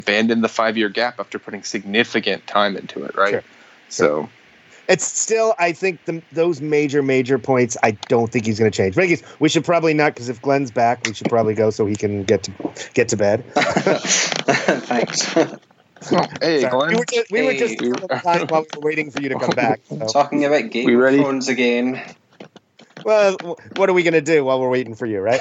abandoned the 5-year gap after putting significant time into it, right? Sure. So it's still, I think those major points, I don't think he's going to change. But I guess we should probably not, because if Glenn's back, we should probably go so he can get to bed. Thanks. Oh, hey, Glenn. We were just time while we were waiting for you to come back. So. Talking about Game of Thrones again. Well, what are we going to do while we're waiting for you, right?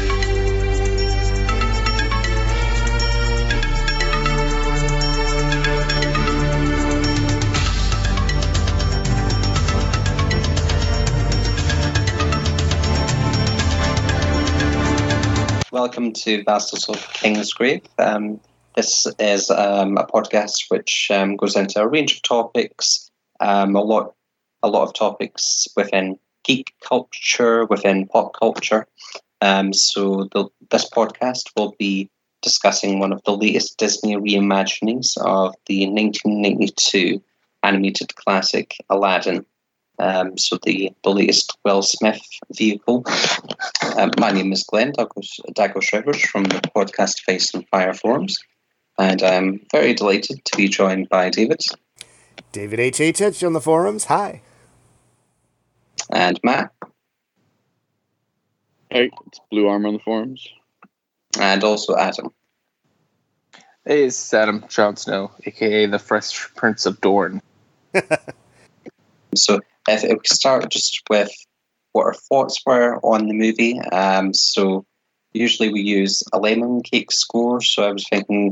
Welcome to Bastards of Kingsgrave. This is a podcast which goes into a range of topics, a lot of topics within geek culture, within pop culture. So this podcast will be discussing one of the latest Disney reimaginings of the 1992 animated classic Aladdin. So the latest Will Smith vehicle. My name is Glenn Douglas Rivers from the podcast Face and Fire forums, and I'm very delighted to be joined by David. David H. on the forums. Hi. And Matt. Hey, it's Blue Armor on the forums. And also Adam. Hey, it's Adam Jon Snow, aka the Fresh Prince of Dorne. So if we start just with what our thoughts were on the movie. So usually we use a lemon cake score. So I was thinking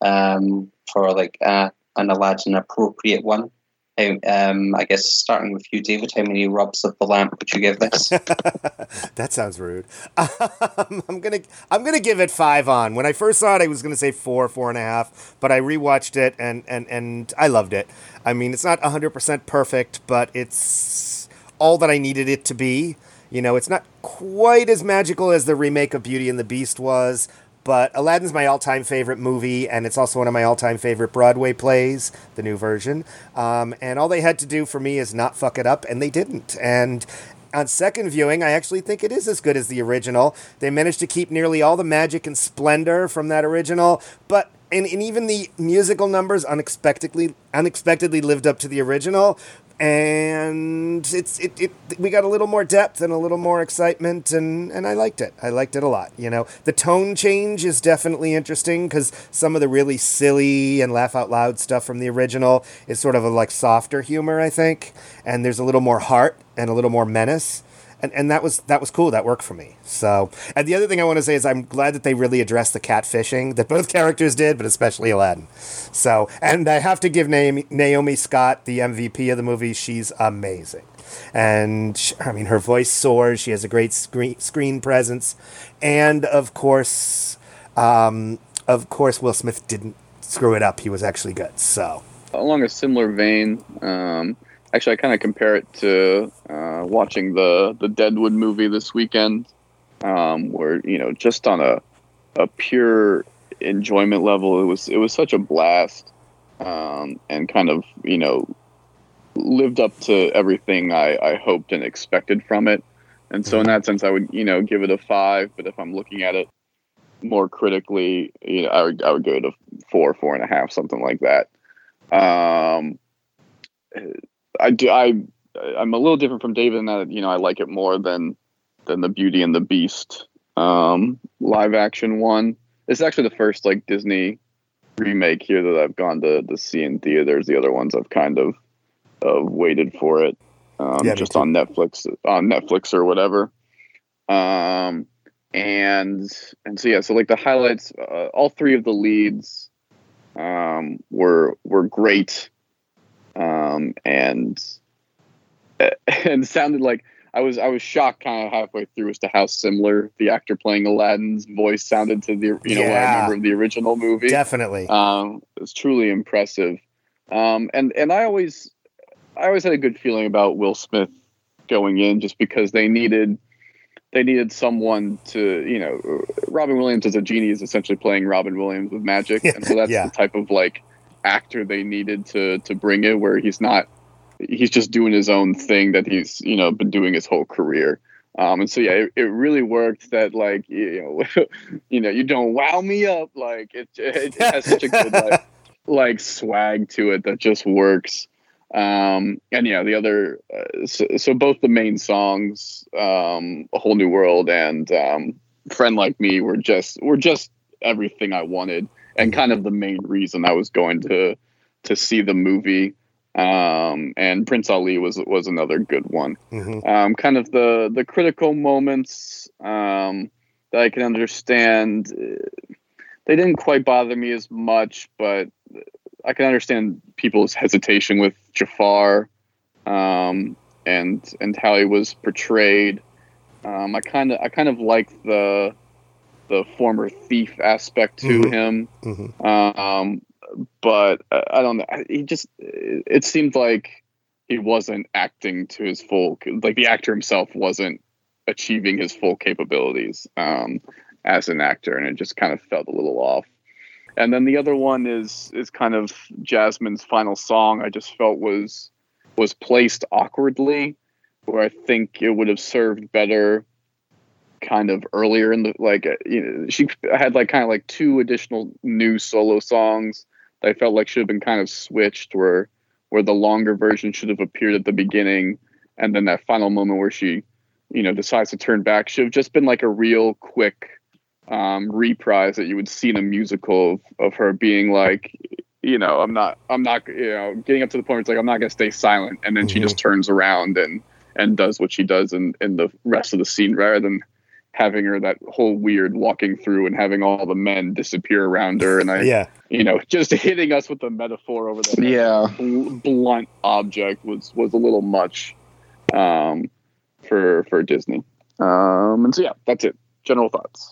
for like an Aladdin appropriate one. I guess starting with you, David, how many rubs of the lamp would you give this? That sounds rude. I'm gonna give it 5 on. When I first saw it, I was gonna say 4.5, but I rewatched it and I loved it. I mean, it's not 100% perfect, but it's all that I needed it to be. You know, it's not quite as magical as the remake of Beauty and the Beast was, but Aladdin's my all-time favorite movie, and it's also one of my all-time favorite Broadway plays, the new version. And all they had to do for me is not fuck it up, and they didn't. And on second viewing, I actually think it is as good as the original. They managed to keep nearly all the magic and splendor from that original, but and even the musical numbers unexpectedly lived up to the original. And we got a little more depth and a little more excitement, and I liked it. I liked it a lot. You know, the tone change is definitely interesting because some of the really silly and laugh out loud stuff from the original is sort of a like softer humor, I think. And there's a little more heart and a little more menace. And that was cool. That worked for me. So, and the other thing I want to say is I'm glad that they really addressed the catfishing that both characters did, but especially Aladdin. So, and I have to give Naomi Scott the MVP of the movie. She's amazing. And I mean, her voice soars. She has a great screen presence. And of course, Will Smith didn't screw it up. He was actually good. So, along a similar vein, actually, I kind of compare it to watching the Deadwood movie this weekend, where, you know, just on a pure enjoyment level, it was such a blast, and kind of, you know, lived up to everything I hoped and expected from it. And so in that sense, I would, you know, give it a 5. But if I'm looking at it more critically, you know, I would give it a 4.5, something like that. I'm a little different from David in that, you know, I like it more than the Beauty and the Beast live action one. It's actually the first like Disney remake here that I've gone to see in theaters. The other ones I've kind of waited for it, just on Netflix or whatever. And so yeah, so like the highlights, all 3 of the leads were great. And sounded like I was shocked kind of halfway through as to how similar the actor playing Aladdin's voice sounded to the what I remember of the original movie. Definitely, it's truly impressive. And I always had a good feeling about Will Smith going in, just because they needed someone to, you know, Robin Williams as a genie is essentially playing Robin Williams with magic, and so that's the type of like actor they needed to bring in, where he's just doing his own thing that he's, you know, been doing his whole career. And so yeah, it really worked that like you don't wow me up, like it has such a good like swag to it that just works. And yeah, the other so both the main songs, A Whole New World and Friend Like Me were just everything I wanted, and kind of the main reason I was going to see the movie. And Prince Ali was another good one. Mm-hmm. Kind of the critical moments that I can understand, they didn't quite bother me as much, but I can understand people's hesitation with Jafar, and how he was portrayed. I kind of like the former thief aspect to him. Mm-hmm. But I don't know. It seemed like he wasn't acting to his full, like the actor himself wasn't achieving his full capabilities as an actor, and it just kind of felt a little off. And then the other one is kind of Jasmine's final song. I just felt was placed awkwardly, where I think it would have served better kind of earlier in the she had like kind of like 2 additional new solo songs that I felt like should have been kind of switched, where the longer version should have appeared at the beginning, and then that final moment where she decides to turn back should have just been like a real quick reprise that you would see in a musical of her being like, I'm not getting up to the point where it's like, I'm not gonna stay silent, and then she just turns around and does what she does in the rest of the scene, rather than having her that whole weird walking through and having all the men disappear around her, and just hitting us with the metaphor over the blunt object was a little much for Disney. And so yeah, that's it. General thoughts.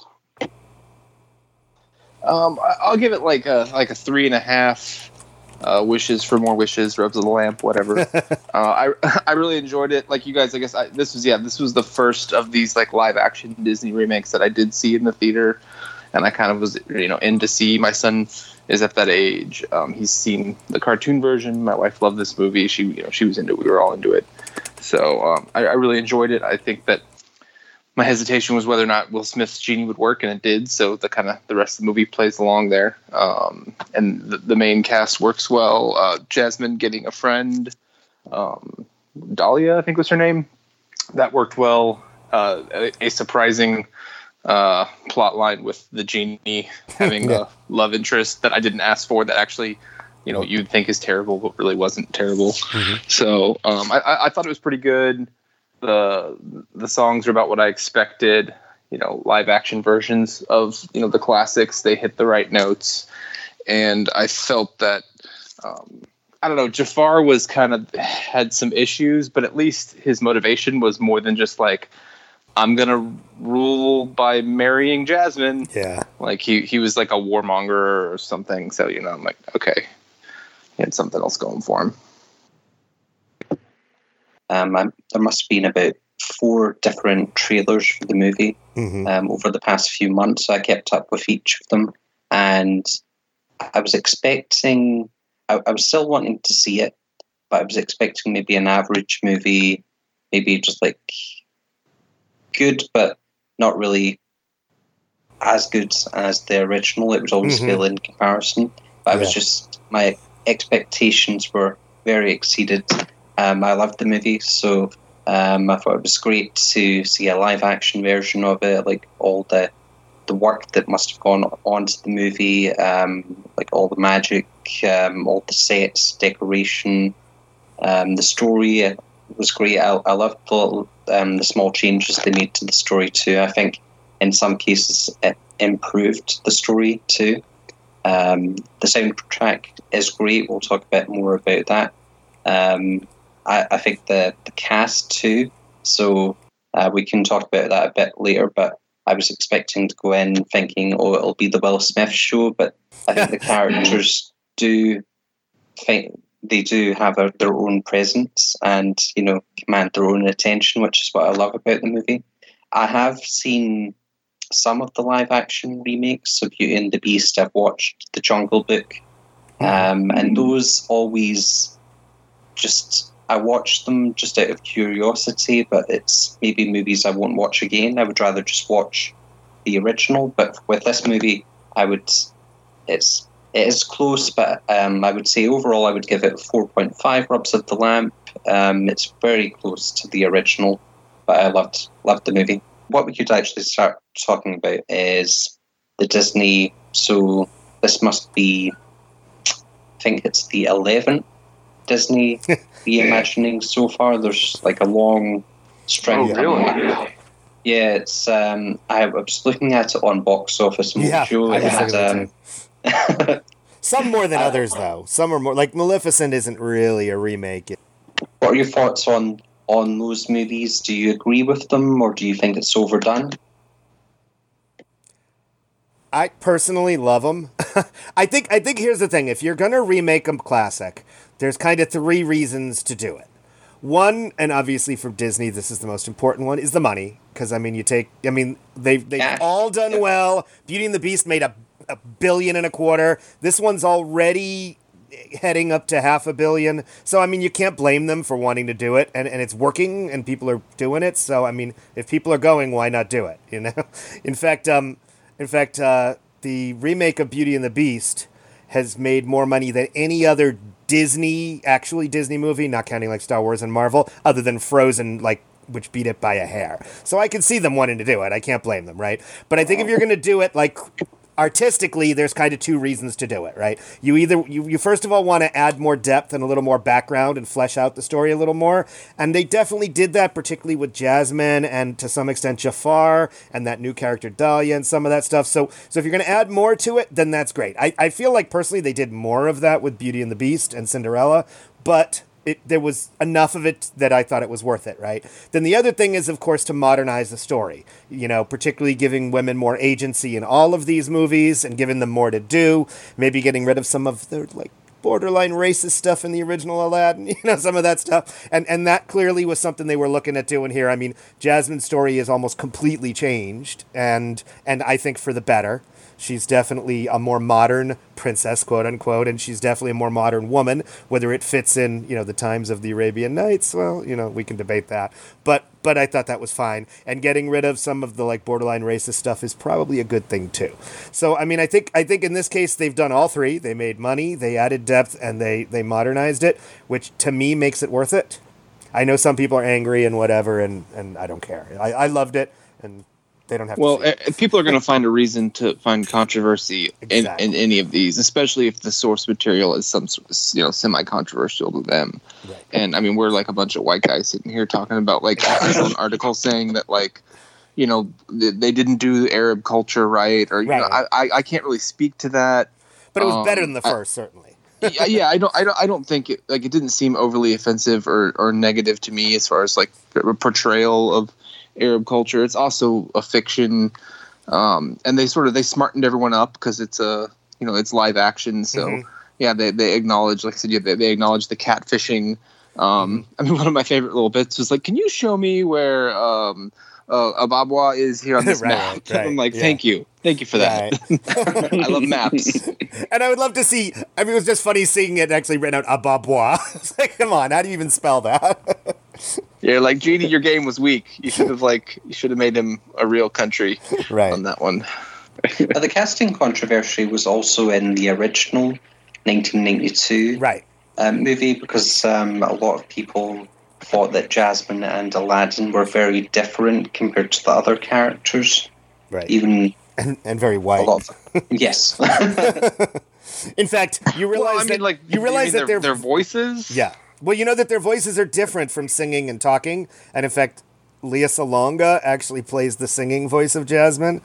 I'll give it like a 3.5. Wishes for more wishes, rubs of the lamp, whatever. I really enjoyed it. Like you guys, I guess this was the first of these like live action Disney remakes that I did see in the theater, and I kind of was in to see. My son is at that age. He's seen the cartoon version. My wife loved this movie. She was into it. We were all into it. So I really enjoyed it. I think that my hesitation was whether or not Will Smith's genie would work, and it did. So the rest of the movie plays along there. And the main cast works well. Jasmine getting a friend, Dahlia, I think was her name. That worked well. A surprising plot line with the genie having a love interest that I didn't ask for, that actually, you'd think is terrible, but really wasn't terrible. So I thought it was pretty good. The songs are about what I expected. Live action versions of the classics. They hit the right notes, and I felt that I don't know, Jafar was had some issues, but at least his motivation was more than just like, I'm gonna rule by marrying Jasmine. Yeah, like he was like a warmonger or something. So I'm like, okay, he had something else going for him. There must have been about 4 different trailers for the movie over the past few months. So I kept up with each of them, and I was expecting. I was still wanting to see it, but I was expecting maybe an average movie, maybe just like good, but not really as good as the original. It was always still in comparison, but I was just, my expectations were very exceeded. I loved the movie, so I thought it was great to see a live action version of it, like all the work that must have gone onto the movie, like all the magic, all the sets, decoration, the story was great. I loved the small changes they made to the story too. I think in some cases it improved the story too. The soundtrack is great. We'll talk a bit more about that. I think the cast too, so we can talk about that a bit later, but I was expecting to go in thinking, it'll be the Will Smith show, but I think the characters do have their own presence and, command their own attention, which is what I love about the movie. I have seen some of the live action remakes of Beauty and the Beast. I've watched The Jungle Book, and those always just I watch them just out of curiosity, but it's maybe movies I won't watch again. I would rather just watch the original. But with this movie, it is close, but I would say overall I would give it 4.5 rubs of the lamp. It's very close to the original, but I loved the movie. What we could actually start talking about is the Disney. So this must be, I think it's the 11th Disney reimagining so far. There's like a long string. Oh, really? Yeah, it's. I was looking at it on Box Office Mojo. I was looking at it. Some more than others, though. Some are more like Maleficent isn't really a remake. What are your thoughts on those movies? Do you agree with them, or do you think it's overdone? I personally love them. I think here's the thing: if you're gonna remake a classic, there's kind of three reasons to do it. One, and obviously for Disney, this is the most important one, is the money. Because they've all done well. Beauty and the Beast made a $1.25 billion. This one's already heading up to $500 million. So I mean, you can't blame them for wanting to do it, and it's working, and people are doing it. So I mean, if people are going, why not do it? You know, in fact, the remake of Beauty and the Beast has made more money than any other Disney movie, not counting like Star Wars and Marvel, other than Frozen, which beat it by a hair. So I can see them wanting to do it. I can't blame them, right? But I think if you're going to do it, artistically, there's kind of two reasons to do it, right? You first of all want to add more depth and a little more background and flesh out the story a little more. And they definitely did that, particularly with Jasmine and to some extent Jafar and that new character Dahlia and some of that stuff. So if you're going to add more to it, then that's great. I feel like personally they did more of that with Beauty and the Beast and Cinderella, but there was enough of it that I thought it was worth it, right? Then the other thing is, of course, to modernize the story, particularly giving women more agency in all of these movies and giving them more to do, maybe getting rid of some of the, borderline racist stuff in the original Aladdin, some of that stuff. And that clearly was something they were looking at doing here. I mean, Jasmine's story is almost completely changed, and I think for the better. She's definitely a more modern princess, quote unquote, and she's definitely a more modern woman. Whether it fits in, the times of the Arabian Nights, well, we can debate that. But I thought that was fine. And getting rid of some of the borderline racist stuff is probably a good thing too. So I mean, I think in this case they've done all three. They made money, they added depth, and they modernized it, which to me makes it worth it. I know some people are angry and whatever, and I don't care. I loved it, and they don't have to. People are going to find a reason to find controversy in any of these, especially if the source material is some semi-controversial to them. Right. And I mean, we're like a bunch of white guys sitting here talking about an article saying that they didn't do Arab culture right, or I can't really speak to that. But it was better than the first, certainly. Yeah, I don't think it it didn't seem overly offensive or negative to me as far as a portrayal of Arab culture. It's also a fiction, and they smartened everyone up because it's it's live action. So yeah, they acknowledge, like I said, they acknowledge the catfishing. I mean, one of my favorite little bits was can you show me where Ababwa is here on this map? Right, I'm like, thank you for that. Right. I love maps. And I would love to see. I mean, it was just funny seeing it actually written out Ababwa. It's come on, how do you even spell that? Yeah, Genie, your game was weak. You should have made him a real country on that one. The casting controversy was also in the original 1992 movie because a lot of people thought that Jasmine and Aladdin were very different compared to the other characters. Right. Even and very white. Yes. In fact, you realize that their voices. Yeah. Well, you know that their voices are different from singing and talking, and in fact, Lea Salonga actually plays the singing voice of Jasmine.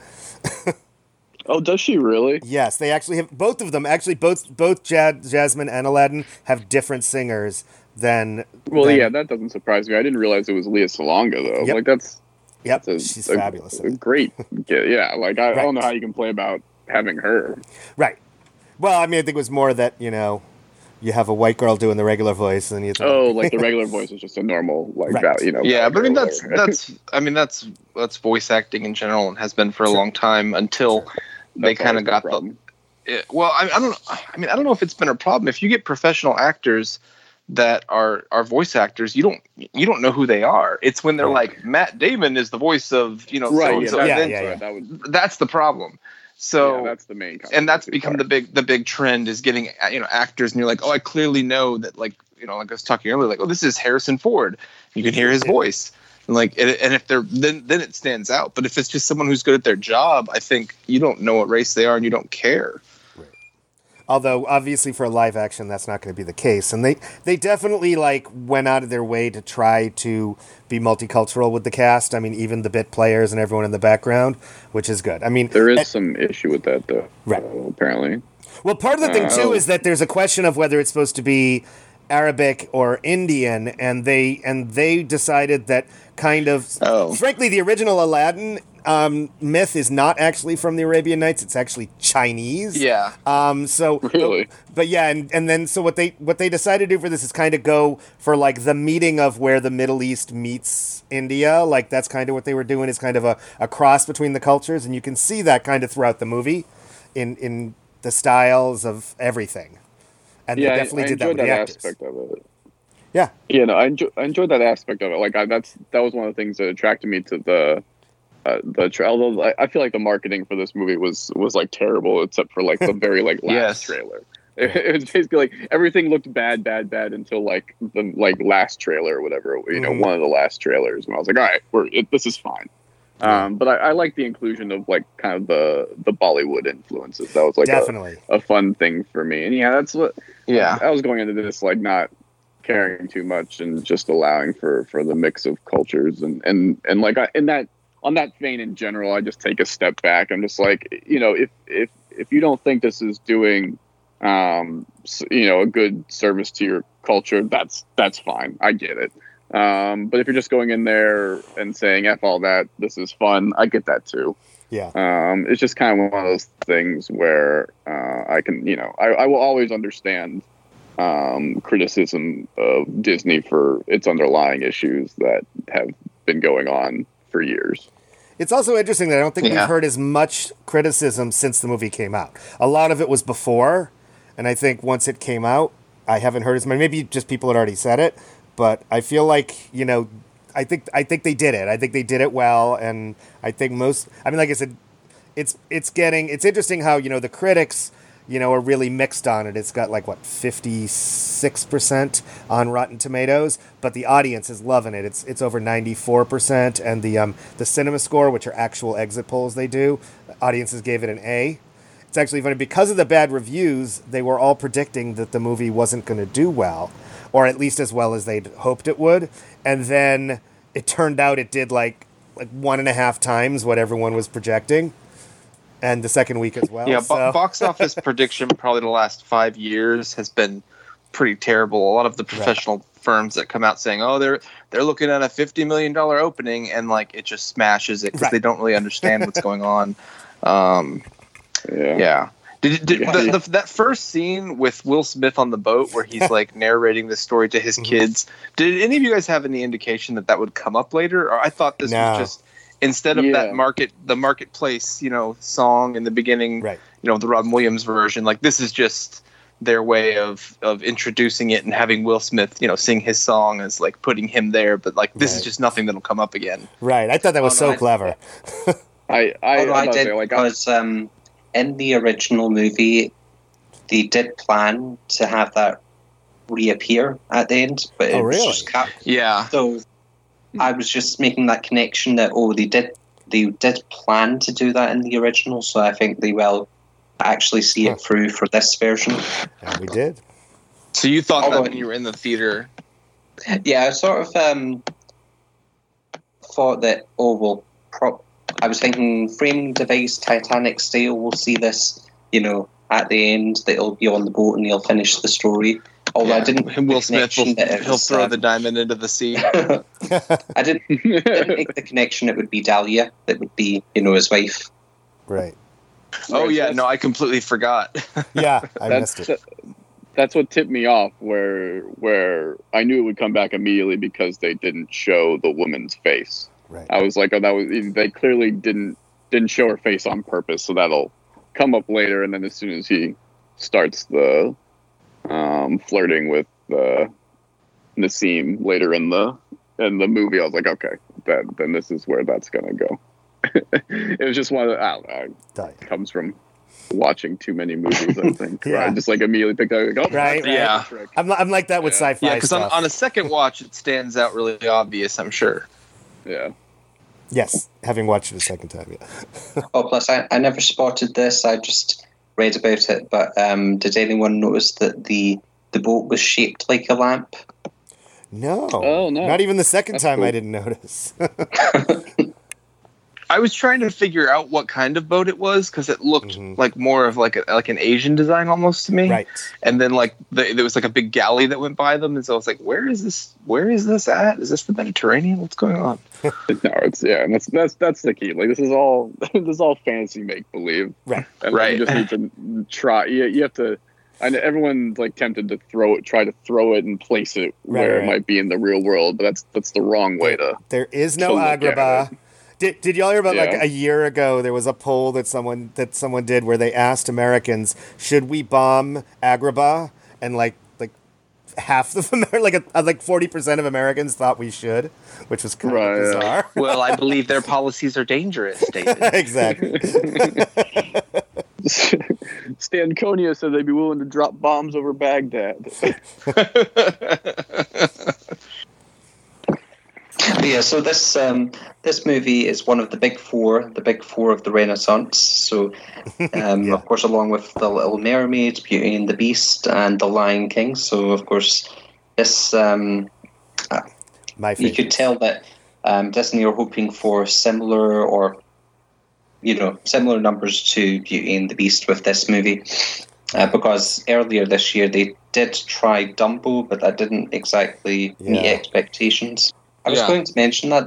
Oh, does she really? Yes, they actually have both of them. Actually, both Jasmine and Aladdin have different singers than. Well, yeah, that doesn't surprise me. I didn't realize it was Lea Salonga though. Yep. She's fabulous. Great. Yeah, I don't know how you can play about having her. Right. Well, I mean, I think it was more that you have a white girl doing the regular voice, and you. The regular voice is just a normal Yeah, but I mean that's voice acting in general and has been for a long time until they kind of got the. Well, I don't know if it's been a problem. If you get professional actors that are voice actors, you don't know who they are. It's when they're like, Matt Damon is the voice of, you know, Right. so-and-so. Yeah. That was, That's the problem. So that's the main, and that's become the big trend, is getting, you know, actors, and you're like, oh, I clearly know that, like, you know, like I was talking earlier, like, oh, this is Harrison Ford. You can hear his voice, and like, and if they're then it stands out. But if it's just someone who's good at their job, I think you don't know what race they are and you don't care. Although obviously for live action that's not going to be the case, and they definitely like went out of their way to try to be multicultural with the cast. I mean, even the bit players and everyone in the background, which is good. I mean, there is some issue with that though, right? Apparently. Well, part of the thing too is that there's a question of whether it's supposed to be Arabic or Indian, and they decided that kind of frankly the original Aladdin myth is not actually from the Arabian Nights. It's actually Chinese. Yeah. So really, but yeah, and then so what they decided to do for this is kind of go for like the meeting of where the Middle East meets India. Like that's kind of what they were doing, is kind of a cross between the cultures, and you can see that kind of throughout the movie, in the styles of everything. And they definitely did that with the actors. Aspect of it. Yeah. Yeah, no, I enjoyed that aspect of it. Like that was one of the things that attracted me to the although I feel like the marketing for this movie was like terrible, except for like the very like last trailer. It was basically like everything looked bad until like the like last trailer or whatever, you know, one of the last trailers, and I was like, all right, this is fine. But I like the inclusion of like kind of the Bollywood influences. That was like definitely a fun thing for me, and that's what. Yeah, I was going into this like not caring too much and just allowing for the mix of cultures and like on that vein in general, I just take a step back. I'm just like, you know, if you don't think this is doing, you know, a good service to your culture, that's fine. I get it. But if you're just going in there and saying F all that, this is fun, I get that too. Yeah. It's just kind of one of those things where I can, you know, I will always understand criticism of Disney for its underlying issues that have been going on for years. It's also interesting that I don't think we've heard as much criticism since the movie came out. A lot of it was before, and I think once it came out, I haven't heard as much. Maybe just people had already said it, but I feel like, you know, I think they did it. I think they did it well, and I think like I said, it's interesting how, you know, the critics, you know, are really mixed on it. It's got like 56% on Rotten Tomatoes, but the audience is loving it. It's over 94%, and the Cinema Score, which are actual exit polls they do, audiences gave it an A. It's actually funny because of the bad reviews, they were all predicting that the movie wasn't going to do well, or at least as well as they'd hoped it would, and then it turned out it did like 1.5 times what everyone was projecting. And the second week as well. Yeah, so. Box office prediction probably the last 5 years has been pretty terrible. A lot of the professional firms that come out saying, "Oh, they're looking at a $50 million opening," and like it just smashes it because they don't really understand what's going on. Yeah. Did that first scene with Will Smith on the boat where he's like narrating this story to his kids? Did any of you guys have any indication that would come up later? Or I thought this was just. Instead of the marketplace, you know, song in the beginning, you know, the Robin Williams version, like this is just their way of introducing it and having Will Smith, you know, sing his song as like putting him there. But like this is just nothing that'll come up again. Right. I thought that was clever. I did because in the original movie, they did plan to have that reappear at the end, but it was just cut. Yeah. So I was just making that connection that they did plan to do that in the original, so I think they will actually see it through for this version. And we did. So you thought that when you were in the theater? Yeah, I sort of thought that I was thinking framing device Titanic style. We'll see this, you know, at the end that he'll be on the boat and he'll finish the story. Although I didn't. Will Smith he'll throw the diamond into the sea. I didn't make the connection. It would be Dahlia. That would be, you know, his wife. Right. Oh yeah, no, I completely forgot. Yeah, I missed it. That's what tipped me off. Where I knew it would come back immediately because they didn't show the woman's face. Right. I was like, they clearly didn't show her face on purpose, so that'll come up later. And then as soon as he starts the flirting with Nassim later in the movie. I was like, okay, then this is where that's gonna go. It was just one of the, I don't know, it comes from watching too many movies, I think. Yeah. I just like immediately picked up, like, oh, Right. Yeah. Trick. I'm like that with sci-fi Yeah, because stuff. on a second watch, it stands out really obvious, I'm sure. Yeah. Yes, having watched it a second time, yeah. Oh, plus I never spotted this. I just read about it. But did anyone notice that the boat was shaped like a lamp? No. Oh, no. Not even the second That's time cool. I didn't notice. I was trying to figure out what kind of boat it was because it looked like more of like an Asian design almost to me. Right. And then like there was like a big galley that went by them, and so I was like, "Where is this? Where is this at? Is this the Mediterranean? What's going on?" No, and that's the key. Like this is all fantasy make believe. Right. And Right. you just need to try. You have to. I know everyone's like tempted to try to throw it and place it where Right. it might be in the real world, but that's the wrong way to. There is no to look at Agrabah. Did y'all hear about like Yeah. a year ago? There was a poll that someone did where they asked Americans, "Should we bomb Agrabah?" And like half of like 40% of Americans thought we should, which was kind Right, of yeah. bizarre. Well, I believe their policies are dangerous, David. Exactly. Stan Konya said they'd be willing to drop bombs over Baghdad. Yeah, so this movie is one of the big four of the Renaissance. So, Yeah. of course, along with The Little Mermaid, Beauty and the Beast, and The Lion King. So, of course, this My you favorite. could tell that Disney are hoping for similar numbers to Beauty and the Beast with this movie. Because earlier this year they did try Dumbo, but that didn't exactly meet Yeah. expectations. I was Yeah. going to mention that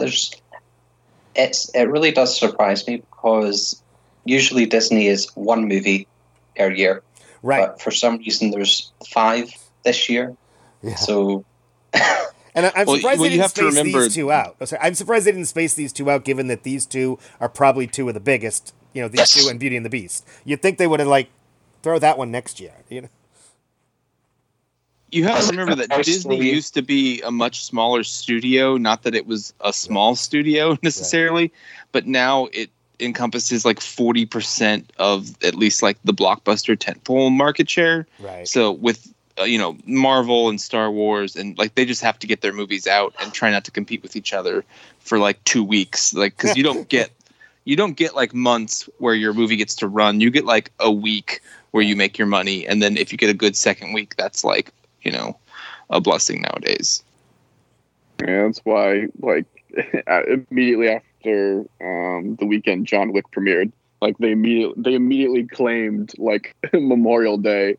it really does surprise me because usually Disney is one movie per year, Right. but for some reason there's 5 this year. Yeah. So And I'm Well, surprised well, they you didn't have to space remember- these two out. Oh, sorry. I'm surprised they didn't space these two out, given that these two are probably two of the biggest. You know, these Yes. two and Beauty and the Beast. You'd think they would have like throw that one next year. You know. You have to remember that Personally- Disney used to be a much smaller studio. Not that it was a small studio necessarily, but now it encompasses like 40% of at least like the blockbuster tentpole market share. Right. So with Marvel and Star Wars, and like they just have to get their movies out and try not to compete with each other for like 2 weeks, like because you don't get like months where your movie gets to run. You get like a week where you make your money, and then if you get a good second week, that's like a blessing nowadays. Yeah, that's why, like, immediately after the weekend John Wick premiered, like they immediately claimed like Memorial Day,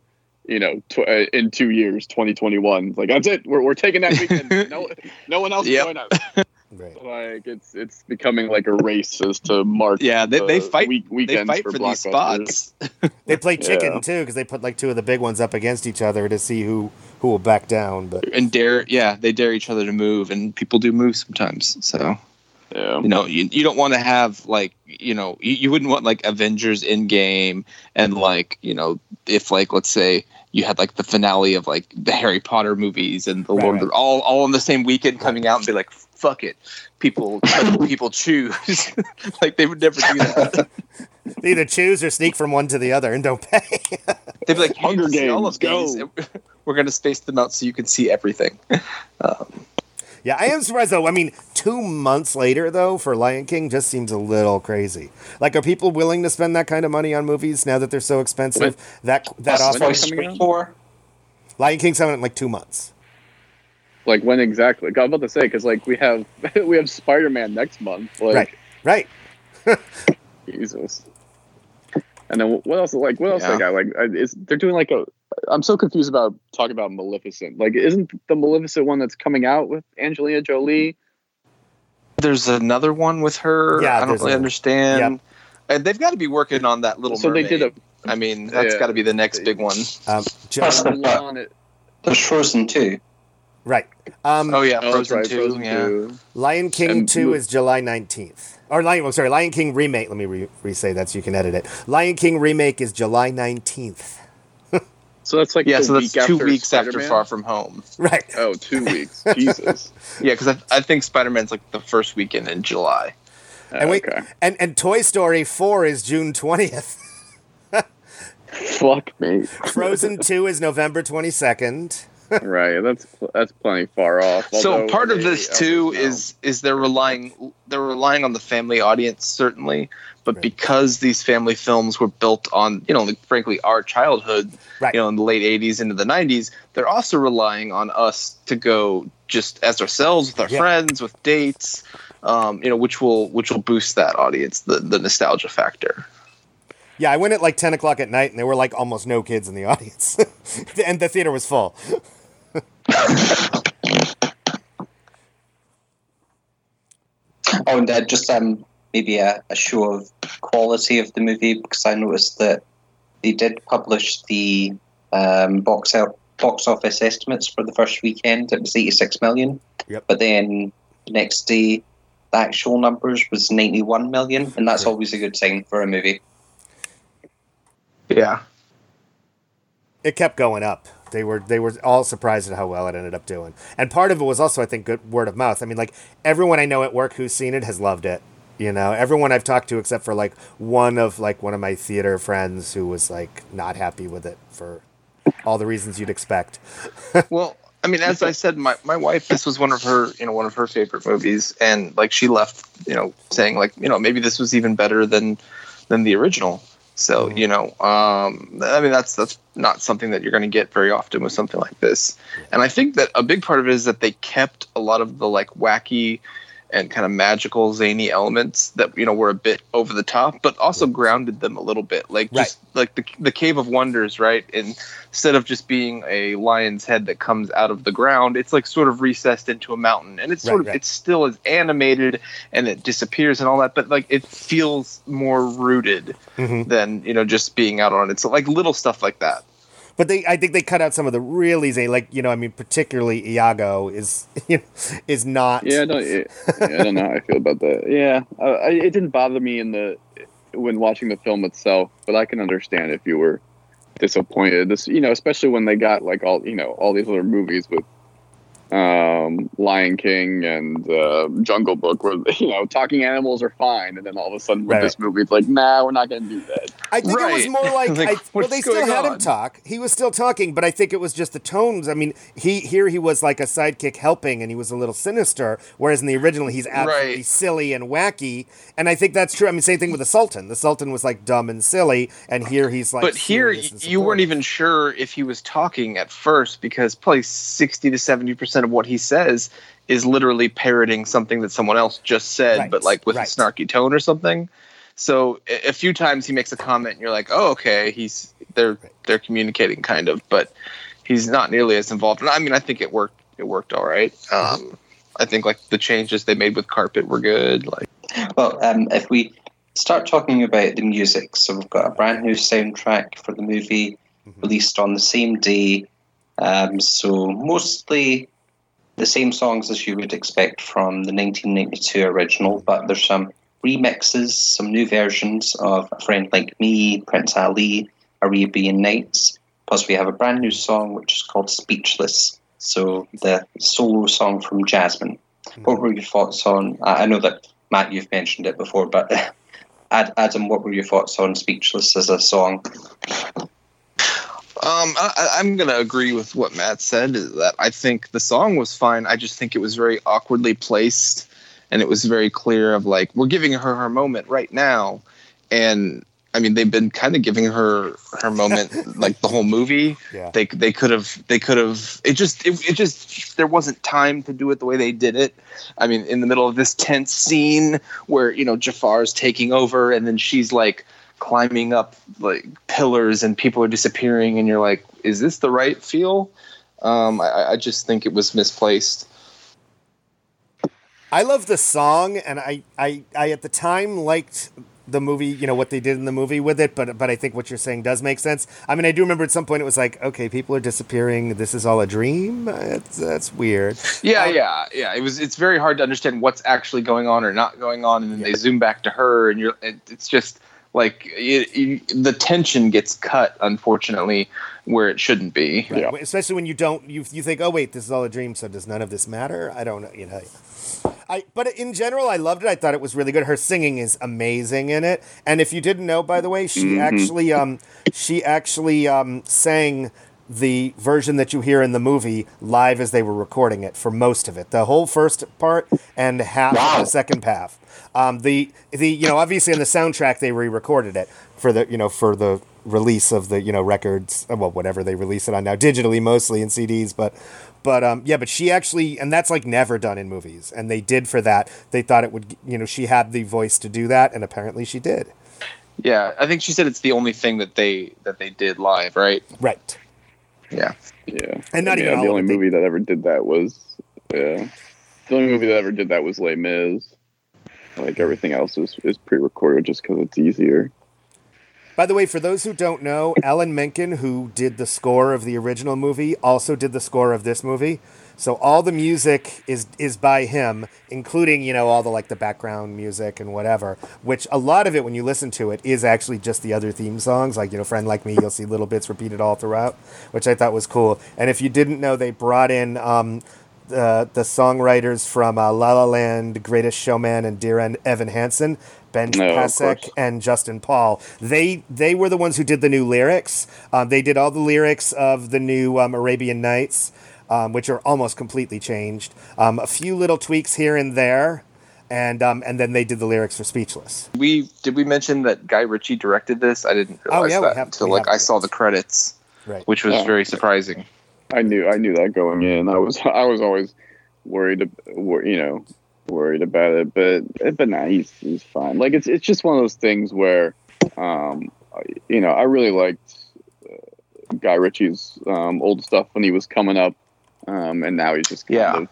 in 2 years, 2021. Like that's it, we're taking that weekend. No one else is Yep. going out. Right. Like it's becoming like a race as to mark. Yeah, they fight. They weekends fight for these blockbusters. spots. They play chicken Yeah. too, because they put like two of the big ones up against each other to see who will back down. But And they dare each other to move, and people do move sometimes. So Yeah. you don't want to have like you wouldn't want like Avengers Endgame and like if like let's say you had like the finale of like the Harry Potter movies and the Lord of the all on the same weekend coming out and be like fuck it, people choose. Like they would never do that. they either choose or sneak from one to the other and don't pay. They'd be like, you Hunger need to see all Games, of these, go. and we're gonna space them out so you can see everything. Yeah, I am surprised though. I mean, 2 months later though for Lion King just seems a little crazy. Like, are people willing to spend that kind of money on movies now that they're so expensive? That That's often? Toy coming Story out? 4. Lion King's coming in like 2 months. Like when exactly? I was about to say because like we have Spider-Man next month. Like, Right. Jesus. And then what else? Like what else Yeah. they got? Like they're doing like a. I'm so confused about talking about Maleficent. Like, isn't the Maleficent one that's coming out with Angelina Jolie? There's another one with her. Yeah, I don't there's really a- understand. And they've got to be working on that Little So they Mermaid. did I mean, that's Yeah. got to be the next big one. Plus John, the- There's Frozen 2. right. Oh yeah, Oh, that's Frozen right, 2. Frozen Yeah. 2. Lion King And 2 is July 19th. Or Lion King Remake. Let me re-say that so you can edit it. Lion King Remake is July 19th. So that's like so that's 2 weeks after Spider-Man? Far From Home. Right. Oh, 2 weeks. Jesus. Yeah, because I think Spider-Man's like the first weekend in July. And wait, Okay. and Toy Story 4 is June 20th. Fuck me. Frozen 2 is November 22nd. Right. That's plenty far off. So Although part of they this too almost know. is they're relying on the family audience, certainly, but Right. because these family films were built on, like, frankly, our childhood, Right. in the late 80s into the 90s, they're also relying on us to go just as ourselves with our Yeah. friends, with dates, which will boost that audience, the nostalgia factor. Yeah, I went at like 10 o'clock at night, and there were like almost no kids in the audience. And the theater was full. Oh, and just maybe a show of quality of the movie, because I noticed that they did publish the box office estimates for the first weekend. It was 86 million. Yep. But then the next day, the actual numbers was 91 million, and that's Right. always a good sign for a movie. Yeah. It kept going up. They were all surprised at how well it ended up doing. And part of it was also, I think, good word of mouth. I mean, like, everyone I know at work who's seen it has loved it. Everyone I've talked to, except for like one of my theater friends who was like not happy with it for all the reasons you'd expect. Well, I mean, as I said, my wife, this was one of her favorite movies, and like she left, saying like, maybe this was even better than the original. So, I mean, that's not something that you're going to get very often with something like this. And I think that a big part of it is that they kept a lot of the like wacky and kind of magical, zany elements that, were a bit over the top, but also grounded them a little bit. Like just like the Cave of Wonders, right? And instead of just being a lion's head that comes out of the ground, it's like sort of recessed into a mountain, and it's it's still as animated and it disappears and all that, but like it feels more rooted than, just being out on it. So like little stuff like that. But I think they cut out some of the really zany, like, I mean, particularly Iago is not. Yeah, I don't know how I feel about that. Yeah, it didn't bother me when watching the film itself, but I can understand if you were disappointed. This, especially when they got like all these other movies with Lion King and Jungle Book, where talking animals are fine, and then all of a sudden with this movie, it's like, nah, we're not going to do that. I think it was more like, they still had him talk. He was still talking, but I think it was just the tones. I mean, he was like a sidekick helping, and he was a little sinister, whereas in the original, he's absolutely silly and wacky. And I think that's true. I mean, same thing with the Sultan. The Sultan was like dumb and silly, and here he's like. But here, you weren't even sure if he was talking at first, because probably 60 to 70% of what he says is literally parroting something that someone else just said, but like with a snarky tone or something. So a few times he makes a comment and you're like, oh, okay, they're communicating kind of, but he's not nearly as involved. And I mean, I think it worked all right. I think like the changes they made with Carpet were good. Like, well, if we start talking about the music, so we've got a brand new soundtrack for the movie released on the same day. So mostly the same songs as you would expect from the 1992 original, but there's some remixes, some new versions of A Friend Like Me, Prince Ali, Arabian Nights. Plus we have a brand new song which is called Speechless, so the solo song from Jasmine. What were your thoughts on, I know that Matt, you've mentioned it before, but Adam, what were your thoughts on Speechless as a song? I'm going to agree with what Matt said, is that I think the song was fine. I just think it was very awkwardly placed, and it was very clear of like, we're giving her moment right now. And I mean, they've been kind of giving her moment like the whole movie. Yeah. They could have, it just, there wasn't time to do it the way they did it. I mean, in the middle of this tense scene where, Jafar's taking over, and then she's like climbing up like pillars and people are disappearing, and you're like, is this the right feel? I just think it was misplaced. I love the song, and I at the time liked the movie, what they did in the movie with it, but I think what you're saying does make sense. I mean, I do remember at some point it was like, okay, people are disappearing. This is all a dream. That's weird. Yeah. It's very hard to understand what's actually going on or not going on, and then they zoom back to her, and it's just Like the tension gets cut, unfortunately, where it shouldn't be. Right. Yeah. Especially when you don't, you think, oh wait, this is all a dream, so does none of this matter? I don't know, But in general, I loved it. I thought it was really good. Her singing is amazing in it. And if you didn't know, by the way, she actually sang the version that you hear in the movie live as they were recording it for most of it. The whole first part and half of the second half. The obviously on the soundtrack they re-recorded it for the release of the records, well, whatever they release it on now, digitally mostly in CDs, but she actually, and that's like never done in movies, and they did for that. They thought it would, she had the voice to do that, and apparently she did. Yeah, I think she said it's the only thing that they did live, right? Right. Yeah. Yeah. And not even the only movie that ever did that was the only movie that ever did that was Les Mis. Like everything else is pre-recorded just because it's easier. By the way, for those who don't know, Alan Menken, who did the score of the original movie, also did the score of this movie. So all the music is by him, including, all the the background music and whatever, which a lot of it, when you listen to it, is actually just the other theme songs. Like, Friend Like Me, you'll see little bits repeated all throughout, which I thought was cool. And if you didn't know, they brought in the songwriters from La La Land, Greatest Showman, and Dear Evan Hansen, Ben Pasek and Justin Paul. They were the ones who did the new lyrics. They did all the lyrics of the new Arabian Nights, which are almost completely changed. A few little tweaks here and there, and then they did the lyrics for Speechless. Did we mention that Guy Ritchie directed this? I didn't realize that until I saw the credits, right, which was very surprising. I knew that going in. I was always worried about it, but nah, he's fine. Like it's just one of those things where, I really liked Guy Ritchie's old stuff when he was coming up, and now he's just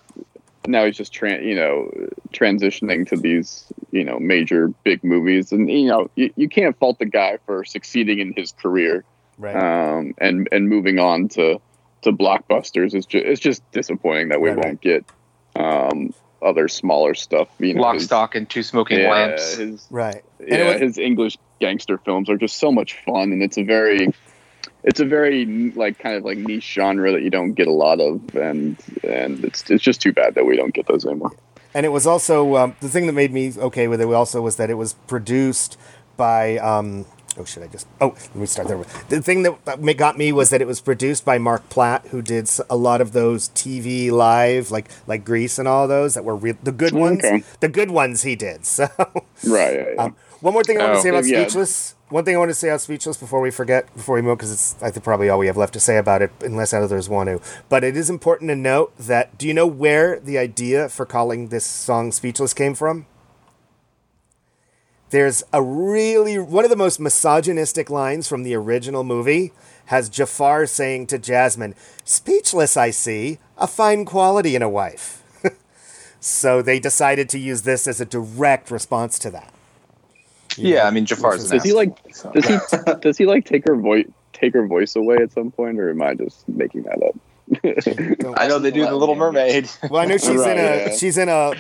transitioning to these major big movies, and you can't fault the guy for succeeding in his career, right? And moving on to blockbusters. It's just disappointing that we won't get other smaller stuff. Lock, Stock, and Two Smoking Lamps. His English gangster films are just so much fun, and it's a very kind of niche genre that you don't get a lot of, and it's just too bad that we don't get those anymore. And it was also the thing that made me okay with it also was that it was produced by let me start there. The thing that got me was that it was produced by Mark Platt, who did a lot of those TV live, like Grease and all those that were the good ones. Okay. The good ones he did. So right. Yeah. One more thing I want to say about Speechless. One thing I want to say about Speechless before we move, because it's I think probably all we have left to say about it, unless others want to. But it is important to note that, do you know where the idea for calling this song Speechless came from? There's one of the most misogynistic lines from the original movie has Jafar saying to Jasmine, "Speechless, I see, a fine quality in a wife." So they decided to use this as a direct response to that. I mean, Jafar's an asshole. Does he take her voice away at some point, or am I just making that up? I know they do the Little Mermaid. Well, I know she's in a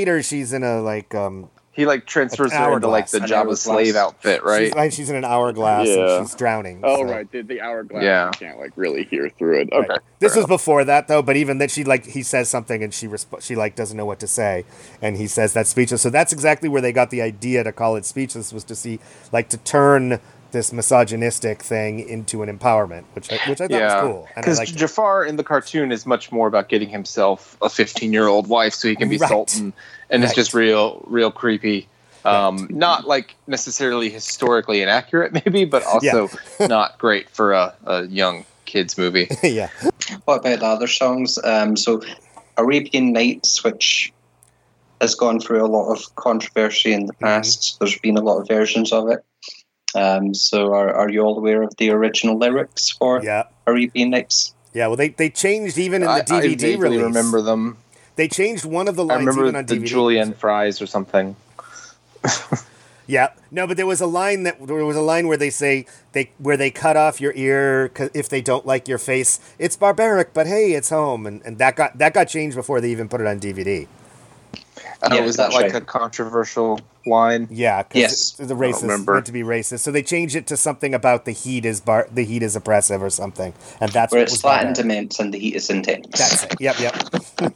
he transfers her into the Jabba slave outfit, right? She's in an hourglass and she's drowning. Oh, so. Right. The hourglass, you can't really hear through it. Okay. Right. This was before that though, but even then he says something and she doesn't know what to say, and he says that's Speechless. So that's exactly where they got the idea to call it Speechless, was to see to turn this misogynistic thing into an empowerment, which I thought was cool. Because Jafar in the cartoon is much more about getting himself a 15-year-old wife so he can be Sultan, and it's just real creepy. Not necessarily historically inaccurate, maybe, but also not great for a young kids movie. Yeah. What about the other songs? So Arabian Nights, which has gone through a lot of controversy in the past. There's been a lot of versions of it. So are you all aware of the original lyrics for Arabian Nights? Yeah, well, they changed even in the DVD release. I remember them. They changed one of the lines even on DVD. I remember the julienne fries or something. Yeah, no, but there was a line where they say where they cut off your ear if they don't like your face. It's barbaric, but hey, it's home, and that got changed before they even put it on DVD. Oh, Yeah, was that that's like right. a controversial line? Yeah, Yes. because the race is remember. meant to be racist, so they changed it to something about the heat is oppressive or something, and that's Where what it's was flat and barbaric. immense and the heat is intense. That's it. Yep.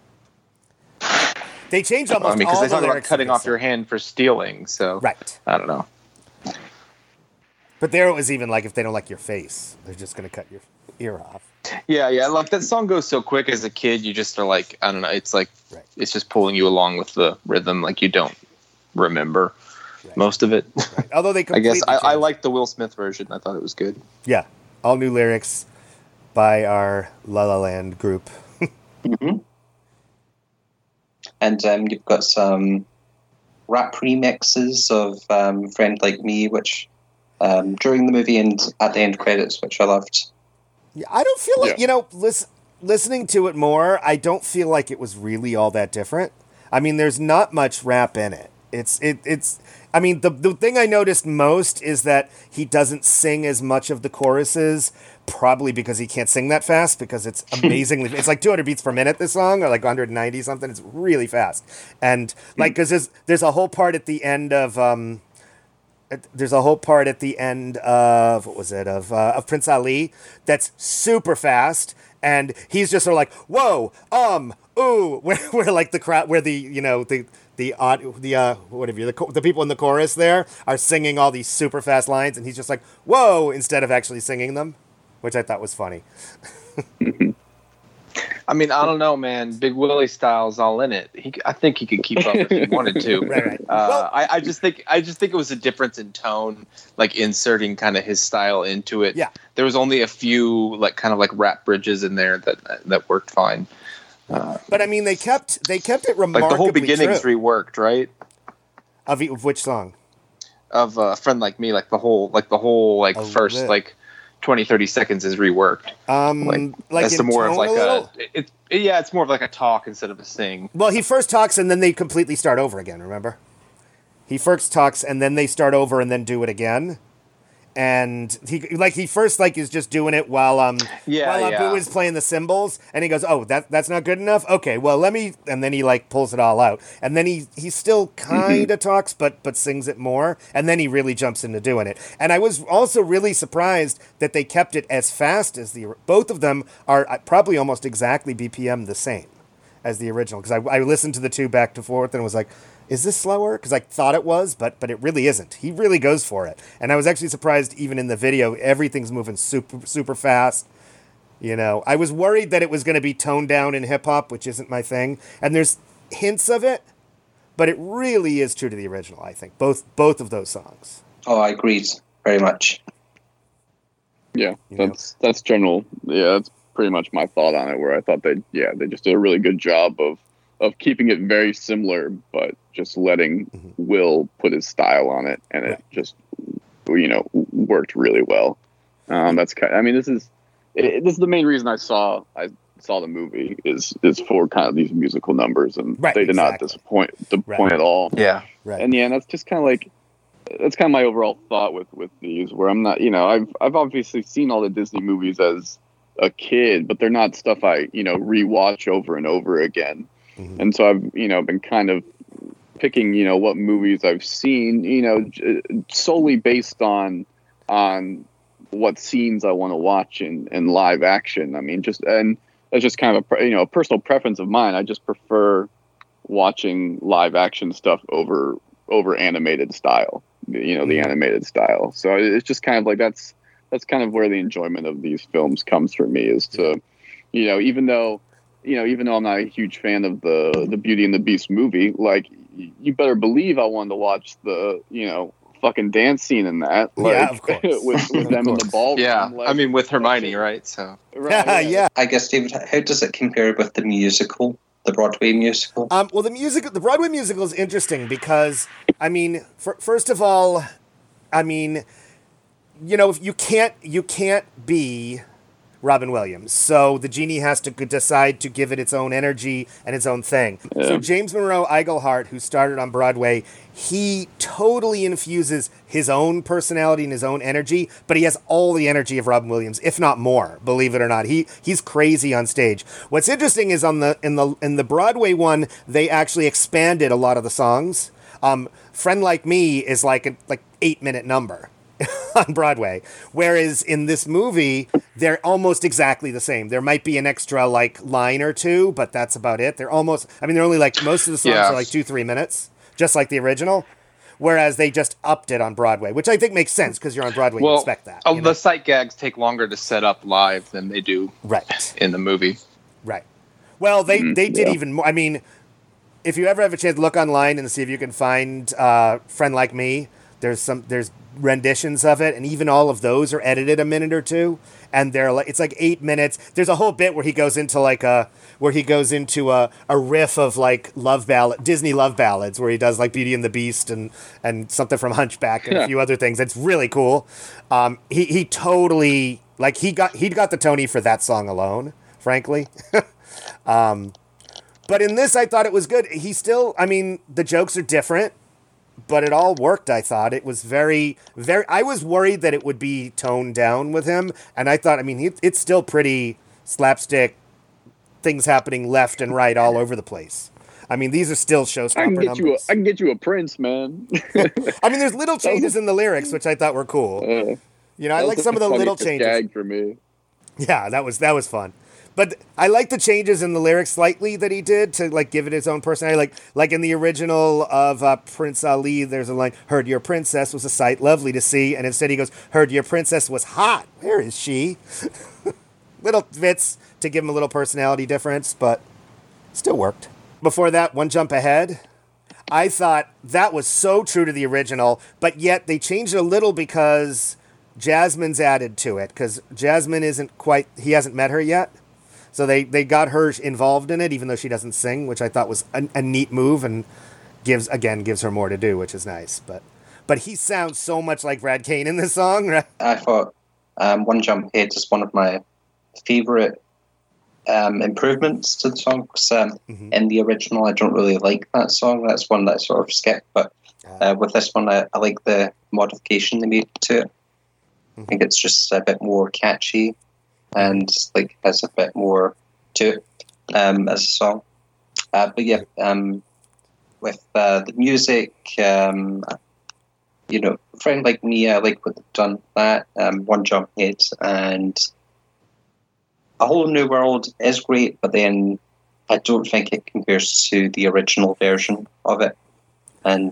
They changed I almost mean, because all they the talk about lyrics. cutting of this off your song. hand for stealing. So Right. I don't know. But there it was even like if they don't like your face, they're just gonna cut your ear off. Yeah. Like that song goes so quick as a kid. You just are like, I don't know. It's like Right. it's just pulling you along with the rhythm. Like you don't remember Right. most of it. Right. Although they I completely guess I changed. liked the Will Smith version. I thought it was good. Yeah, all new lyrics by our La La Land group. And you've got some rap remixes of Friend Like Me, which during the movie and at the end credits, which I loved. Yeah, I don't feel like Yeah. listening to it more. I don't feel like it was really all that different. I mean, there's not much rap in it. It's. I mean, the thing I noticed most is that he doesn't sing as much of the choruses, probably because he can't sing that fast. Because it's amazingly, it's like 200 beats per minute. This song, or like 190 something. It's really fast, and like because there's a whole part at the end of there's a whole part at the end of what was it of Prince Ali that's super fast, and he's just sort of like whoa ooh where like the crowd where the the people in the chorus there are singing all these super fast lines, and he's just like whoa instead of actually singing them, which I thought was funny. I mean, I don't know, man. Big Willie style's all in it. I think he could keep up if he wanted to. Right. Well, I just think it was a difference in tone, like inserting kind of his style into it. Yeah. There was only a few like kind of like rap bridges in there that worked fine. but I mean, they kept it remarkably Like the whole beginning's true. reworked, right? Of which song? Of Friend Like Me, like the whole A first little. like 20-30 seconds is reworked. Like as in to more of tone like a little? it's more of like a talk instead of a sing. Well, he first talks and then they completely start over again, remember? He first talks and then they start over and then do it again. And he first is just doing it while Abu is playing the cymbals, and he goes, "Oh, that's not good enough. Okay, well let me," and then he pulls it all out, and then he still kind of talks, but sings it more, and then he really jumps into doing it. And I was also really surprised that they kept it as fast as both of them are probably almost exactly BPM the same as the original, because I listened to the two back to forth and was like, is this slower? Because I thought it was, but it really isn't. He really goes for it. And I was actually surprised even in the video, everything's moving super, super fast. You know, I was worried that it was going to be toned down in hip-hop, which isn't my thing. And there's hints of it, but it really is true to the original, I think. Both of those songs. Oh, I agreed very much. Yeah, that's general. Yeah, that's pretty much my thought on it. Where I thought they just did a really good job of keeping it very similar, but just letting Will put his style on it, and it just worked really well. That's this is the main reason I saw the movie is for kind of these musical numbers, and they did not disappoint at all. Yeah, right. And that's just kind of like. That's kind of my overall thought with these, where I'm not, I've obviously seen all the Disney movies as a kid, but they're not stuff I, rewatch over and over again. Mm-hmm. And so I've, been kind of picking, what movies I've seen, solely based on what scenes I want to watch in live action. I mean, and that's just kind of a personal preference of mine. I just prefer watching live action stuff over animated style. The animated style. So it's just kind of like that's kind of where the enjoyment of these films comes for me, is to, even though I'm not a huge fan of the Beauty and the Beast movie, like you better believe I wanted to watch the fucking dance scene in that, like of course. with them in the ballroom. Yeah, like, I mean with Hermione, right? So right, yeah. I guess, David, how does it compare with the musical? The Broadway musical? Well, the Broadway musical is interesting because, I mean, first of all, I mean, you can't be, Robin Williams. So the genie has to decide to give it its own energy and its own thing. Yeah. So James Monroe Iglehart, who started on Broadway, he totally infuses his own personality and his own energy, but he has all the energy of Robin Williams, if not more, believe it or not. He's crazy on stage. What's interesting is in the Broadway one, they actually expanded a lot of the songs. Friend Like Me is like 8-minute number on Broadway, whereas in this movie they're almost exactly the same. There might be an extra like line or two, but that's about it. They're only like most of the songs are like 2-3 minutes, just like the original, whereas they just upped it on Broadway, which I think makes sense because you're on Broadway, you expect that. The sight gags take longer to set up live than they do in the movie. Right. Well, they did even more. I mean, if you ever have a chance, look online and see if you can find Friend Like Me. There's renditions of it, and even all of those are edited a minute or two, and it's like 8 minutes. There's a whole bit where he goes into a riff of like Disney love ballads, where he does like Beauty and the Beast and something from Hunchback and a few other things. It's really cool. He totally he got the Tony for that song alone, frankly. But in this, I thought it was good. The jokes are different, but it all worked, I thought. It was very, very... I was worried that it would be toned down with him, and I thought, it's still pretty slapstick, things happening left and right all over the place. These are still showstopper numbers. I can get you a Prince, man. There's little changes in the lyrics, which I thought were cool. I like some of the little changes. Gag for me. Yeah, that was fun. But I like the changes in the lyrics slightly that he did to like give it its own personality. Like in the original of Prince Ali, there's a line, "Heard your princess was a sight lovely to see," and instead he goes, "Heard your princess was hot. Where is she?" Little bits to give him a little personality difference, but still worked. Before that, One Jump Ahead. I thought that was so true to the original, but yet they changed it a little because Jasmine's added to it, because Jasmine he hasn't met her yet. So they got her involved in it, even though she doesn't sing, which I thought was a neat move and gives her more to do, which is nice. But he sounds so much like Brad Kane in this song, right? I thought One Jump Ahead is one of my favourite improvements to the song. Because in the original, I don't really like that song. That's one that I sort of skipped. But with this one, I like the modification they made to it. I think it's just a bit more catchy and like has a bit more to it as a song. But yeah, with the music, Friend Like Me, I like what they've done with that. One Jump Ahead and A Whole New World is great, but then I don't think it compares to the original version of it. And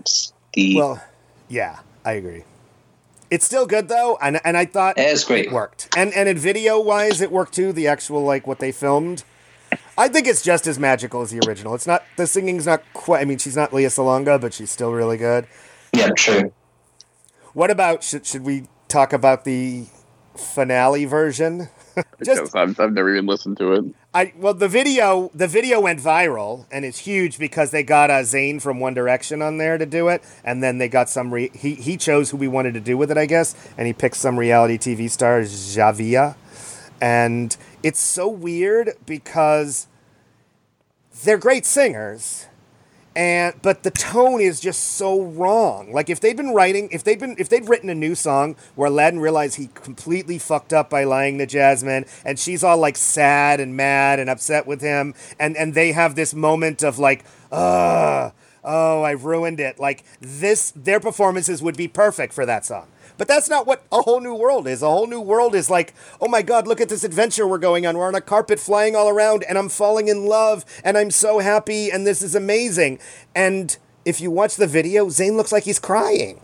yeah, I agree. It's still good though, and I thought it is great. It worked, and video wise, it worked too. The actual what they filmed, I think it's just as magical as the original. It's not, the singing's not quite. She's not Lea Salonga, but she's still really good. Yeah, true. What about should we talk about the finale version? Because I've never even listened to it. The video went viral, and it's huge because they got Zayn from One Direction on there to do it, and then they got he chose who we wanted to do with it, I guess, and he picked some reality TV star, Javia, and it's so weird because they're great singers, but the tone is just so wrong. Like if they'd written a new song where Aladdin realized he completely fucked up by lying to Jasmine, and she's all like sad and mad and upset with him, and they have this moment of like, oh, I've ruined it. Like their performances would be perfect for that song. But that's not what A Whole New World is. A Whole New World is like, oh my God, look at this adventure we're going on. We're on a carpet flying all around, and I'm falling in love, and I'm so happy, and this is amazing. And if you watch the video, Zayn looks like he's crying.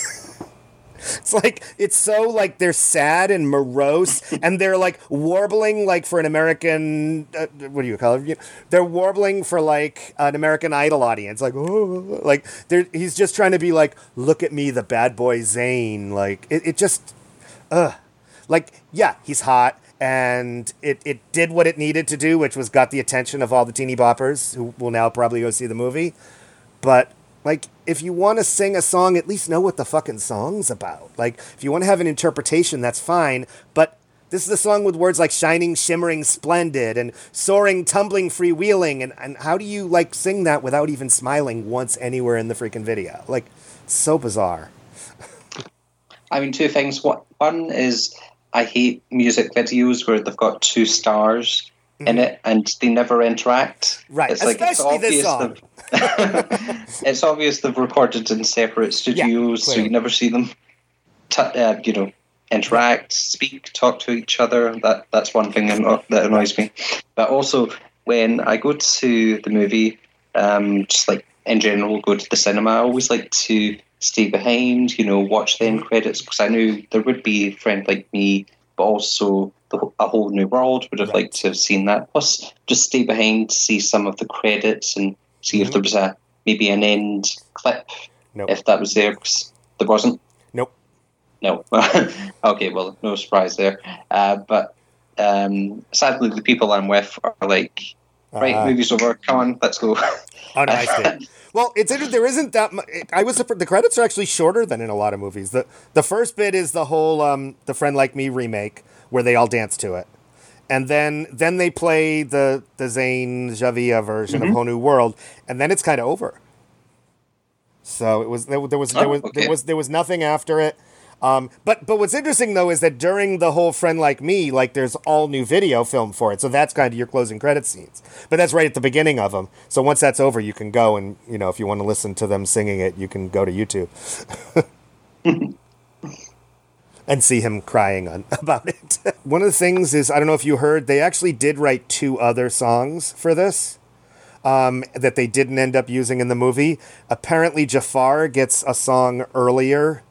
It's so like they're sad and morose, and they're like warbling like for an American, what do you call it? They're warbling for like an American Idol audience, like, oh, like he's just trying to be like, look at me, the bad boy Zayn. Like it just, yeah, he's hot, and it did what it needed to do, which was got the attention of all the teeny boppers who will now probably go see the movie, but. Like, if you want to sing a song, at least know what the fucking song's about. Like, if you want to have an interpretation, that's fine. But This is a song with words like shining, shimmering, splendid, and soaring, tumbling, freewheeling. And how do you, like, sing that without even smiling once anywhere in the freaking video? Like, so bizarre. I mean, two things. One is I hate music videos where they've got two stars in it and they never interact. Right, It's like, especially this song. It's obvious they've recorded in separate studios, so you never see them, interact, speak, talk to each other. That's one thing that annoys me. But also, when I go to the movie, just like in general, go to the cinema, I always like to stay behind, watch the end credits, because I knew there would be a Friend Like Me, but also A Whole New World. Would have liked to have seen that. Plus, just stay behind to see some of the credits and see if there was maybe an end clip, if that was there, because there wasn't. Nope. No. Okay, well, no surprise there. But sadly, the people I'm with are like, right, movie's over, come on, let's go. Oh, no, I see. Well, it's interesting. There isn't that much. I was surprised. The credits are actually shorter than in a lot of movies. The first bit is the whole the Friend Like Me remake where they all dance to it, and then they play the Zane Javia version of Whole New World, and then it's kind of over. So it was there was nothing after it. But what's interesting though is that during the whole Friend Like Me, like there's all new video filmed for it. So that's kind of your closing credit scenes. But that's right at the beginning of them. So once that's over, you can go and, if you want to listen to them singing it, you can go to YouTube and see him crying about it. One of the things is, I don't know if you heard, they actually did write 2 other songs for this. That they didn't end up using in the movie. Apparently Jafar gets a song earlier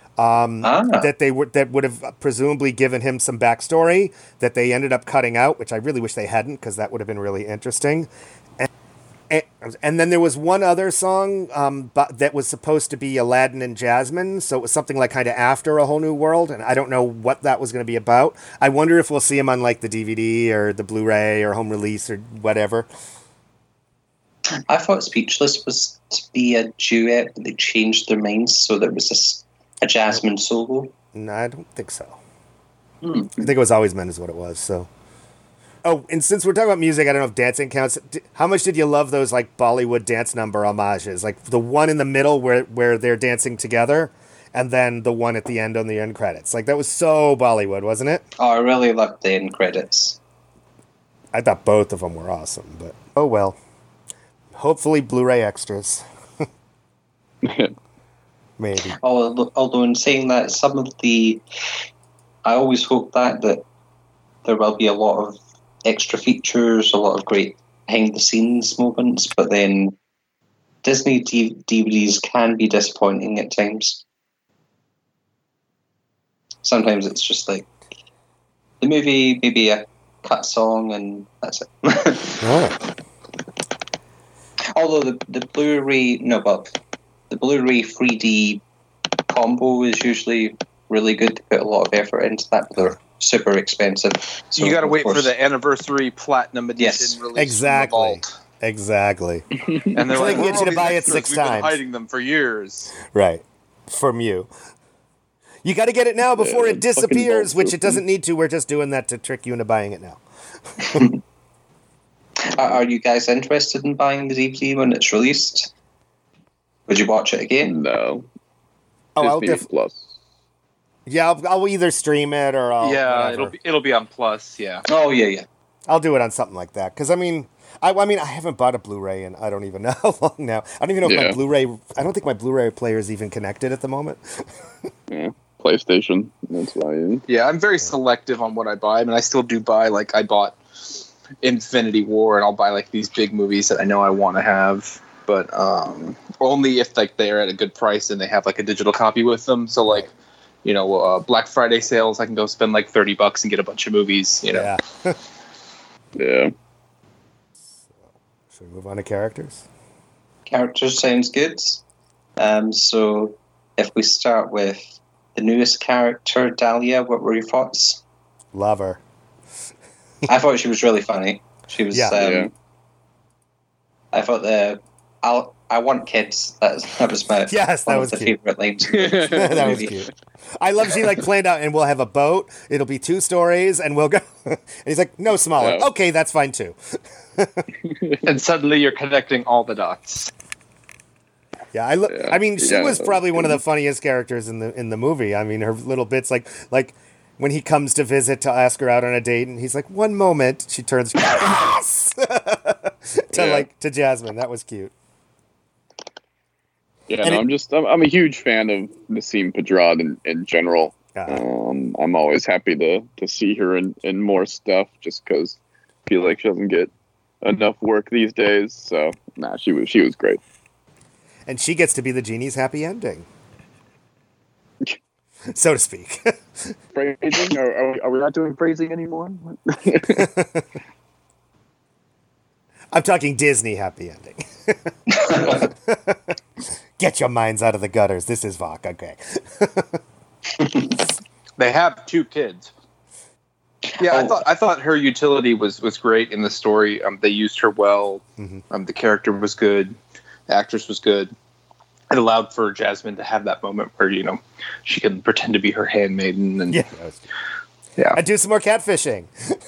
that would have presumably given him some backstory that they ended up cutting out, which I really wish they hadn't, because that would have been really interesting. And then there was one other song that was supposed to be Aladdin and Jasmine, so it was something like kind of after A Whole New World, and I don't know what that was going to be about. I wonder if we'll see him on like the DVD or the Blu-ray or home release or whatever. I thought Speechless was to be a duet, but they changed their minds, so there was a Jasmine solo. No, I don't think so. I think it was Always Men is what it was, so. Oh, and since we're talking about music, I don't know if dancing counts. How much did you love those like Bollywood dance number homages? Like the one in the middle where they're dancing together, and then the one at the end on the end credits. Like that was so Bollywood, wasn't it? Oh, I really loved the end credits. I thought both of them were awesome, but oh well. Hopefully Blu-ray extras. Maybe. Although in saying that, I always hope that there will be a lot of extra features, a lot of great behind-the-scenes moments, but then Disney DVDs can be disappointing at times. Sometimes it's just like the movie, maybe a cut song, and that's it. Oh. Although the Blu-ray 3D combo is usually really good. To put a lot of effort into that, but they're super expensive. So you got to wait for the anniversary platinum edition release. Exactly. Exactly. And they're like, get you to buy it 6 We've times. been hiding them for years. Right. From you. You got to get it now before it disappears, which it doesn't need to. We're just doing that to trick you into buying it now. Are you guys interested in buying the DVD when it's released? Would you watch it again? No. Oh, Disney Plus. Yeah, I'll either stream it or I'll. Yeah, whatever. it'll be on Plus. Yeah. Oh yeah. I'll do it on something like that because I haven't bought a Blu-ray and I don't even know how long now. I don't even know if my Blu-ray. I don't think my Blu-ray player is even connected at the moment. Yeah, PlayStation. That's why. Yeah, I'm very selective on what I buy. I mean, I still do buy, like, I bought Infinity War, and I'll buy, like, these big movies that I know I want to have, but only if, like, they're at a good price and they have, like, a digital copy with them. So, like, Black Friday sales, I can go spend, like, $30 and get a bunch of movies, Yeah. Yeah. Should we move on to characters? Characters sounds good. So if we start with the newest character, Dahlia, what were your thoughts? Love her. I thought she was really funny. She was. Yeah. I thought the I want kids. That was my Yes, that one was of the cute. favorite lines. In the That was movie. cute. I love she like planned out, and we'll have a boat. It'll be 2 stories, and we'll go. And he's like, no, smaller. Yeah. Okay, that's fine too. And suddenly you're connecting all the dots. Yeah, Yeah. I mean, she Yeah, was that was probably one of good. the funniest characters in the movie. I mean, her little bits like when he comes to visit to ask her out on a date, and he's like, "1 moment," she turns yes to Jasmine. That was cute. Yeah, And no, I'm a huge fan of Nassim Pedrad in general. Uh-huh. I'm always happy to see her in more stuff, just because I feel like she doesn't get enough work these days. So she was great. And she gets to be the genie's happy ending, so to speak. Phrasing? Are we not doing phrasing anymore? I'm talking Disney happy ending. Get your minds out of the gutters. This is Vok. Okay. They have 2 kids. Yeah, I thought her utility was great in the story. They used her well. Mm-hmm. The character was good. The actress was good. It allowed for Jasmine to have that moment where she could pretend to be her handmaiden and Yeah. That was cute. yeah. I'd do some more catfishing.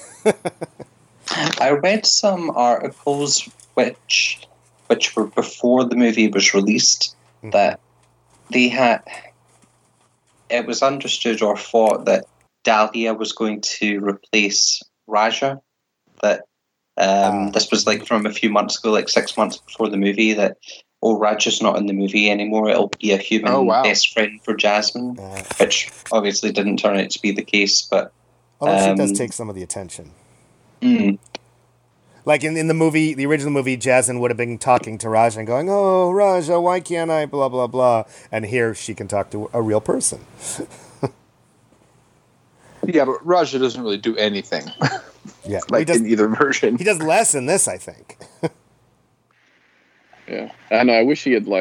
I read some articles which were before the movie was released that they had. It was understood or thought that Dahlia was going to replace Raja. That this was like from a few months ago, like 6 months before the movie. That Raja's not in the movie anymore. It'll be a human best friend for Jasmine, which obviously didn't turn out to be the case. But Although she does take some of the attention. mm, Like in the movie, the original movie, Jasmine would have been talking to Raja and going, "Oh, Raja, why can't I?" Blah blah blah. And here she can talk to a real person. Yeah, but Raja doesn't really do anything. Yeah, Like in either version. he does less in this, I think. Yeah, I know. I wish he had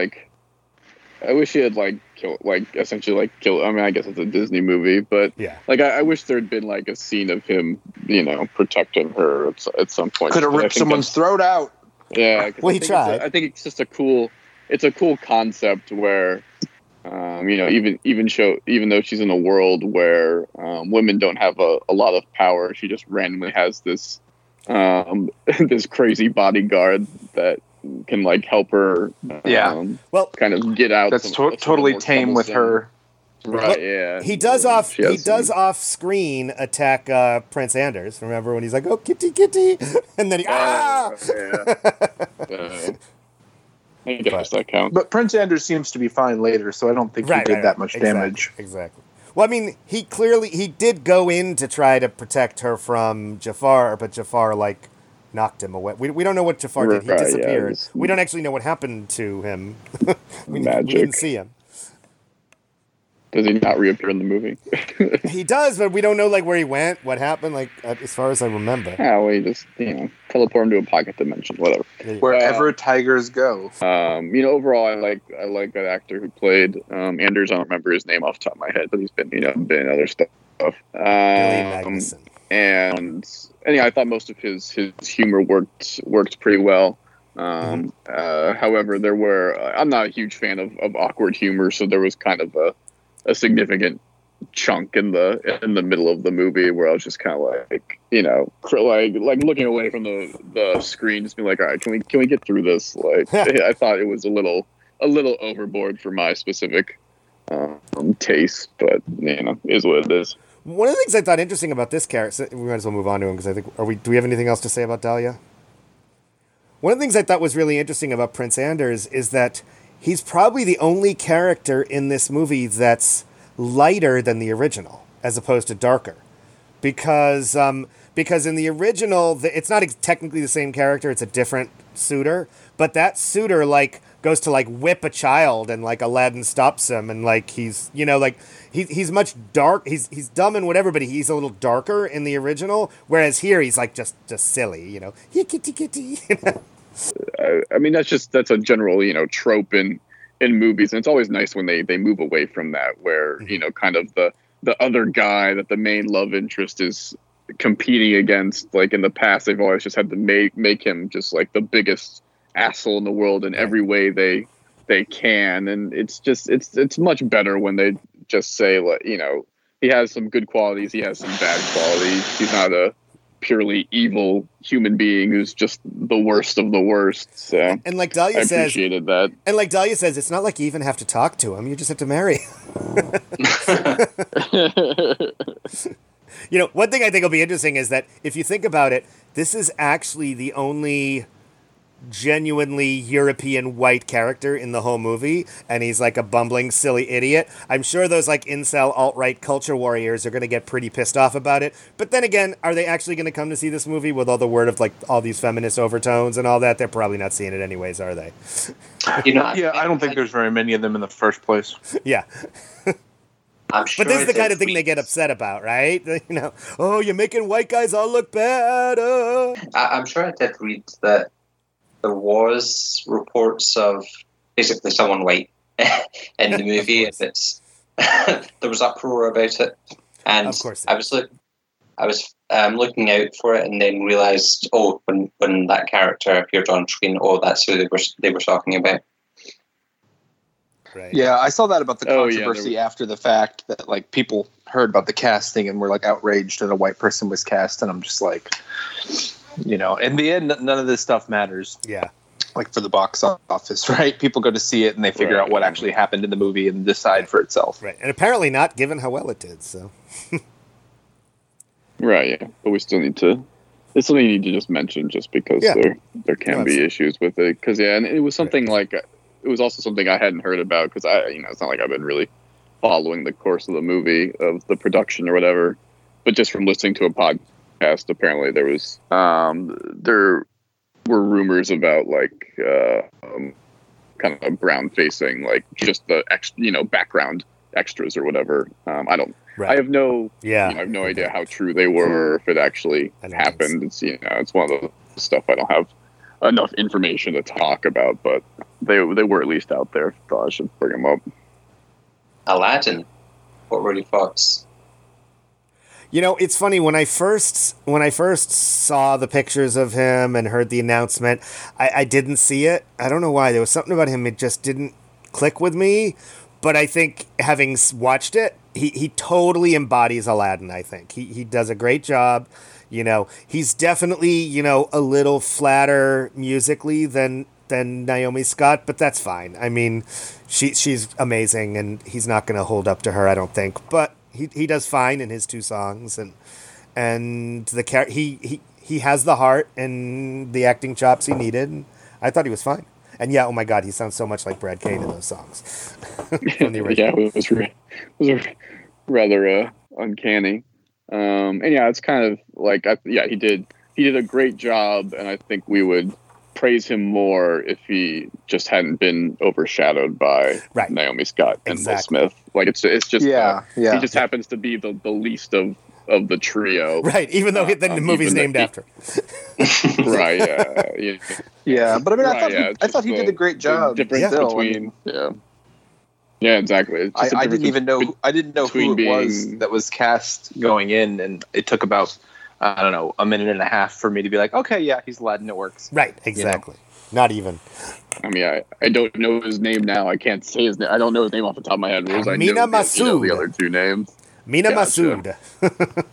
essentially kill. I mean, I guess it's a Disney movie, but Yeah. like I wish there had been like a scene of him, protecting her at some point. Could have But I ripped think someone's throat out. Yeah. 'Cause Well, I he think tried. I think it's just a cool concept where, even though she's in a world where women don't have a lot of power, she just randomly has this this crazy bodyguard that can like help her. Yeah. Well, kind of get out. That's some of the totally more tame with troublesome- her. Right? Yeah. he does off She has some- off screen attack Prince Anders. Remember when he's like, "Oh, kitty, kitty," and then he Yeah. I guess that counts. But Prince Anders seems to be fine later, so I don't think he did that much damage. Exactly. Well, I mean, he did go in to try to protect her from Jafar, but Jafar like knocked him away. We don't know what Jafar did. He Right, yeah, disappeared. it was- We don't actually know what happened to him. we Magic. didn't see him. Does he not reappear in the movie? He does, but we don't know like where he went, what happened. Like as far as I remember. Yeah, well, he just teleport him to a pocket dimension, whatever. Wherever tigers go. Overall, I like that actor who played Anders. I don't remember his name off the top of my head, but he's been been in other stuff. Billy Magnuson. And yeah, I thought most of his humor worked pretty well. However, there were I'm not a huge fan of awkward humor, so there was kind of a significant chunk in the middle of the movie where I was just kind of like looking away from the screen, just being like, all right, can we get through this? Like, I thought it was a little overboard for my specific taste, but is what it is. One of the things I thought interesting about this character, we might as well move on to him because I think do we have anything else to say about Dahlia? One of the things I thought was really interesting about Prince Anders is that he's probably the only character in this movie that's lighter than the original, as opposed to darker, because in the original it's not technically the same character; it's a different suitor, but that suitor goes to whip a child and Aladdin stops him and he's he's much dark. He's dumb and whatever, but he's a little darker in the original. Whereas here he's just silly, yeah, kitty kitty. I mean that's a general trope in movies, and it's always nice when they move away from that, where kind of the other guy that the main love interest is competing against. Like in the past, they've always just had to make him just the biggest asshole in the world in every way they can, and it's much better when they just say, like, you know, he has some good qualities, he has some bad qualities. He's not a purely evil human being who's just the worst of the worst. So and like Dahlia I says, appreciated that. And like Dahlia says, it's not like you even have to talk to him; you just have to marry him. You know, one thing I think will be interesting is that if you think about it, this is actually the only genuinely European white character in the whole movie, and he's like a bumbling, silly idiot. I'm sure those like incel alt-right culture warriors are going to get pretty pissed off about it. But then again, are they actually going to come to see this movie with all the word of like all these feminist overtones and all that? They're probably not seeing it anyways, are they? You know, Yeah, I don't think there's very many of them in the first place. Yeah. I'm sure But this is the it kind of thing they get upset about, right? You know, oh, you're making white guys all look bad. I'm sure I did read that there was reports of basically someone white in the movie. If it's there was uproar about it, and Of course. I was looking out for it, and then realized, oh, when that character appeared on screen, oh, that's who they were talking about. Right. Yeah, I saw that about the Oh, yeah, controversy after the fact, that like people heard about the casting and were like outraged that a white person was cast, and I'm just like, you know, in the end, none of this stuff matters. Yeah. Like for the box office, right? People go to see it and they figure out what actually happened in the movie and decide for itself. Right. And apparently not, given how well it did, so. Right, yeah, but we still need to. It's something you need to just mention, just because Yeah. there can No, be absolutely. issues with it. Because and it was something like it was also something I hadn't heard about, because it's not like I've been really following the course of the movie, of the production or whatever, but just from listening to a podcast, apparently there was there were rumors about like kind of brown facing, like just the background extras or whatever. Right. I have no Yeah. I have no idea how true they were, or if it actually I don't think happened. It's it's one of the stuff I don't have enough information to talk about, but they were at least out there. Thought I should bring them up. Aladdin. What were your thoughts? You know, it's funny, when I first saw the pictures of him and heard the announcement, I didn't see it. I don't know why. There was something about him, it just didn't click with me. But I think having watched it, he totally embodies Aladdin, I think. He does a great job. You know, he's definitely, you know, a little flatter musically than Naomi Scott, but that's fine. I mean, she's amazing, and he's not going to hold up to her, I don't think. But he does fine in his two songs, and the he has the heart and the acting chops he needed. And I thought he was fine. And yeah, oh my God, he sounds so much like Brad Kane in those songs from the original. Yeah, it was rather uncanny. And yeah, it's kind of like he did a great job, and I think we would praise him more if he just hadn't been overshadowed by Right. Naomi Scott and Exactly. Will Smith. Like it's just Yeah, yeah. he just happens to be the least of the trio. Right, even though the movie's even named he- after. Right. Yeah. Yeah, but I mean, Right, I thought he did a great job. The difference still. I between mean, yeah, exactly. It's just the I didn't difference even know. I didn't know who between it was being- that was cast going in, and it took about I don't know, a minute and a half for me to be like, okay, yeah, he's Aladdin. It works. Right, exactly. Not even. I mean, I don't know his name now. I can't say his name. I don't know his name off the top of my head. Whereas I Mina know Masood. the other two names. Mina Gotcha. Masood.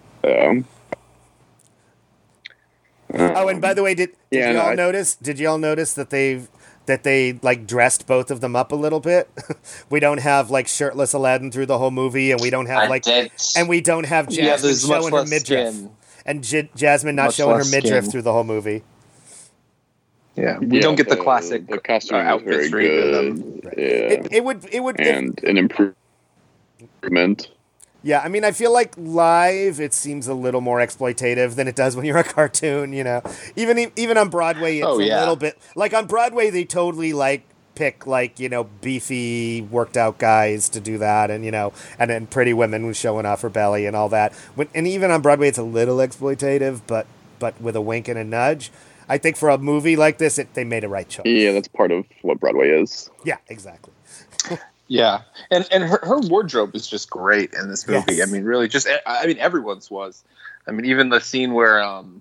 Oh, and by the way, did Yeah, y'all no, notice? Did y'all notice that they like dressed both of them up a little bit? We don't have like shirtless Aladdin through the whole movie, and we don't have we don't have Yeah, Jasmine there's much showing her less midriff, skin. and Jasmine not Much showing her less midriff skin. through the whole movie. Yeah, we don't get the the classic costume was outfits very for either of good. them. Right. Yeah, It would and an improvement. Yeah, I mean, I feel like live it seems a little more exploitative than it does when you're a cartoon. You know, even on Broadway, it's Oh, a yeah. little bit like on Broadway they totally like pick like beefy worked out guys to do that, and and then Pretty Women was showing off her belly and all that. And even on Broadway it's a little exploitative, but with a wink and a nudge. I think for a movie like this, they made a right choice. Yeah, that's part of what Broadway is. Yeah, exactly. Yeah, and her wardrobe is just great in this movie. Yes. I mean, really, everyone's was. I mean, even the scene where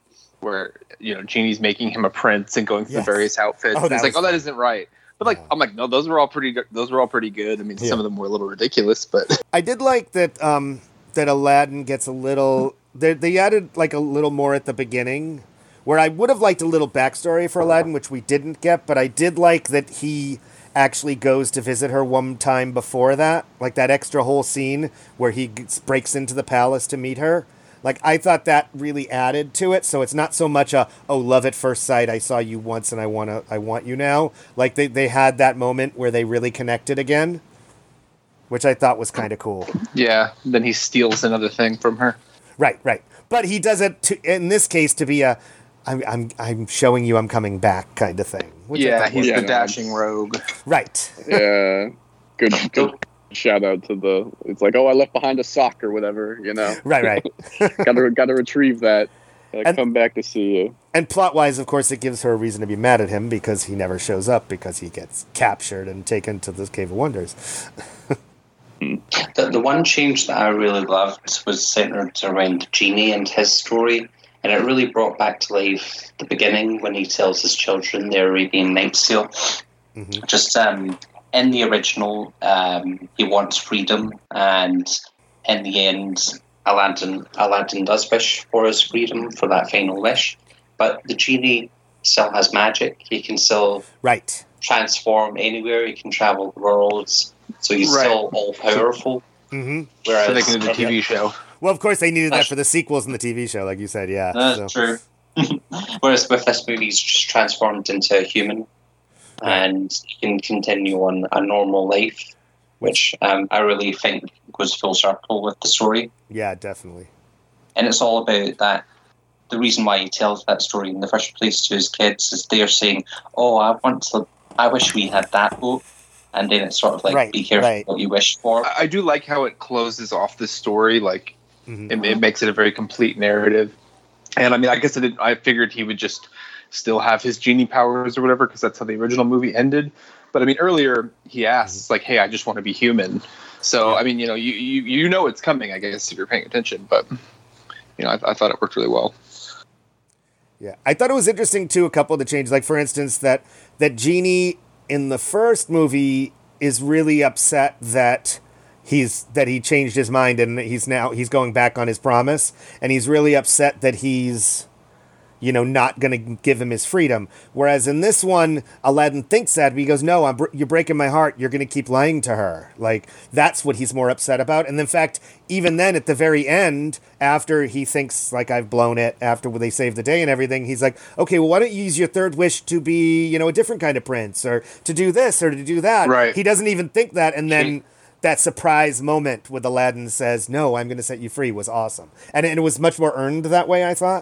where Genie's making him a prince and going through Yes. various outfits. Oh, And that it's like, was that fun. isn't right. But like, Yeah. I'm like, no, those were all pretty good. I mean, Yeah. some of them were a little ridiculous, but I did like that that Aladdin gets a little. They added like a little more at the beginning, where I would have liked a little backstory for Aladdin, which we didn't get. But I did like that he actually goes to visit her one time before that, like that extra whole scene where he breaks into the palace to meet her. Like, I thought that really added to it, so it's not so much love at first sight, I saw you once and I want you now. Like, they had that moment where they really connected again, which I thought was kind of cool. yeah. Then he steals another thing from her. Right. But he does it, in this case, to be I'm showing you I'm coming back kind of thing. Which I Yeah, thought was- he's the no, dashing it's- rogue. Right. Yeah, good shout out to the. It's like, oh, I left behind a sock or whatever. Right. Gotta retrieve that. And- Come back to see you. And plot-wise, of course, it gives her a reason to be mad at him because he never shows up because he gets captured and taken to the Cave of Wonders. The one change that I really loved was centered around Genie and his story, and it really brought back to life the beginning when he tells his children the Arabian Nights tale. Mm-hmm. Just in the original, he wants freedom, and in the end, Aladdin does wish for his freedom for that final wish. But the genie still has magic. He can still Right. transform anywhere. He can travel the worlds. So he's Right. still all powerful. Mm-hmm. Whereas So they can do the TV show. Well, of course, they needed that for the sequels in the TV show, like you said, yeah. That's so. true. Whereas with this movie, he's just transformed into a human, and he can continue on a normal life, which I really think goes full circle with the story. Yeah, definitely. And it's all about that. The reason why he tells that story in the first place to his kids is they're saying, "Oh, I wish we had that boat," and then it's sort of like, Right, "Be careful right. what you wish for." I do like how it closes off the story. Like, Mhm. it makes it a very complete narrative. And I mean, I guess I figured he would just still have his genie powers or whatever, because that's how the original movie ended. But I mean, earlier he asks, like, "Hey, I just want to be human." So I mean, you know it's coming, I guess, if you're paying attention. But I thought it worked really well. Yeah, I thought it was interesting too. A couple of the changes, like for instance, that Genie in the first movie is really upset that he changed his mind and he's going back on his promise, and he's really upset that he's not going to give him his freedom. Whereas in this one, Aladdin thinks that, but he goes, "No, you're breaking my heart. You're going to keep lying to her." Like, that's what he's more upset about. And in fact, even then, at the very end, after he thinks, like, I've blown it, after they save the day and everything, he's like, "Okay, well, why don't you use your third wish to be, a different kind of prince, or to do this, or to do that?" Right. He doesn't even think that, and then that surprise moment with Aladdin says, "No, I'm going to set you free," was awesome. And it was much more earned that way, I thought.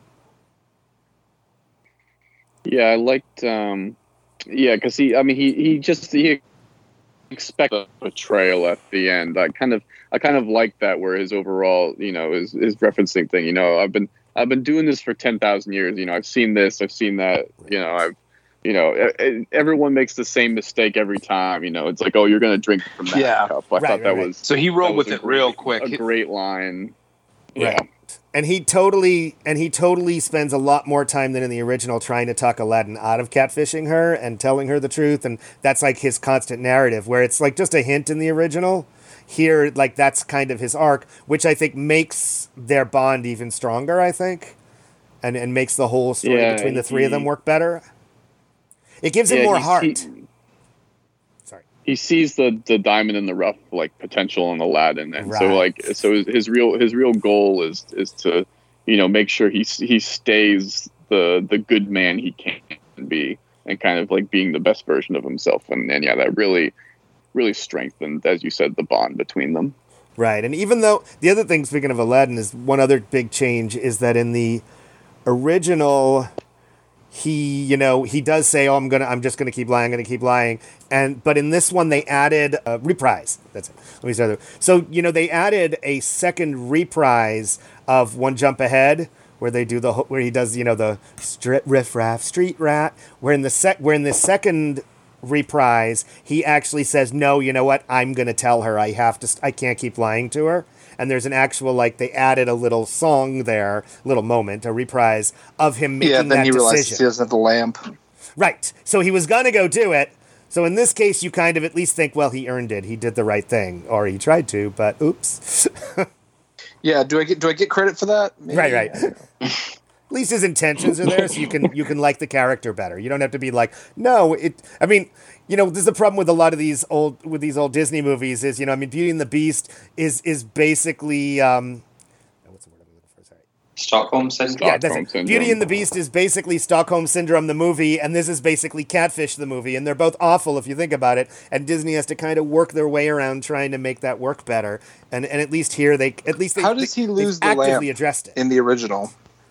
Yeah, I liked. Because he expect a betrayal at the end. I kind of like that, where his overall, his referencing thing. I've been doing this for 10,000 years. I've seen this, I've seen that. Everyone makes the same mistake every time. It's like, oh, you're gonna drink from that Yeah. cup. I thought that was. So he rolled that was with a it real great- quick. A great line. Right. Yeah. And he totally spends a lot more time than in the original trying to talk Aladdin out of catfishing her and telling her the truth, and that's like his constant narrative, where it's like just a hint in the original. Here, like, that's kind of his arc, which I think makes their bond even stronger, I think, and makes the whole story Yeah, between the three of them work better. It gives him Yeah, more he's- heart. Sorry. He sees the diamond in the rough, like, potential in Aladdin, and Right. so his real goal is to make sure he stays the good man he can be, and kind of like being the best version of himself, and yeah, that really strengthened, as you said, the bond between them. Right, and even though the other thing, speaking of Aladdin, is one other big change is that in the original, he does say, "Oh, I'm just gonna keep lying, but in this one they added a reprise. That's it. Let me start there. So they added a second reprise of One Jump Ahead, where they do where he does the riff raff street rat. Where in the second reprise he actually says, "No, you know what? I'm gonna tell her. I can't keep lying to her." and there's an actual, like, they added a little song there, little moment, a reprise of him making that decision. Yeah, then he realizes he doesn't have the lamp. Right. So he was going to go do it. So in this case, you kind of at least think, well, he earned it. He did the right thing. Or he tried to, but oops. Yeah, do I get credit for that? Maybe. Right. At least his intentions are there, so you can like the character better. You don't have to be like, no, I mean, you know, there's the problem with a lot of these old Disney movies is, you know, I mean, Beauty and the Beast is basically what's the word I'm looking for? Sorry. Stockholm Syndrome. Yeah, that's it. Beauty and the Beast is basically Stockholm Syndrome, the movie, and this is basically Catfish, the movie, and they're both awful if you think about it. And Disney has to kind of work their way around trying to make that work better. And at least here, how does he lose the lamp addressed it in the original?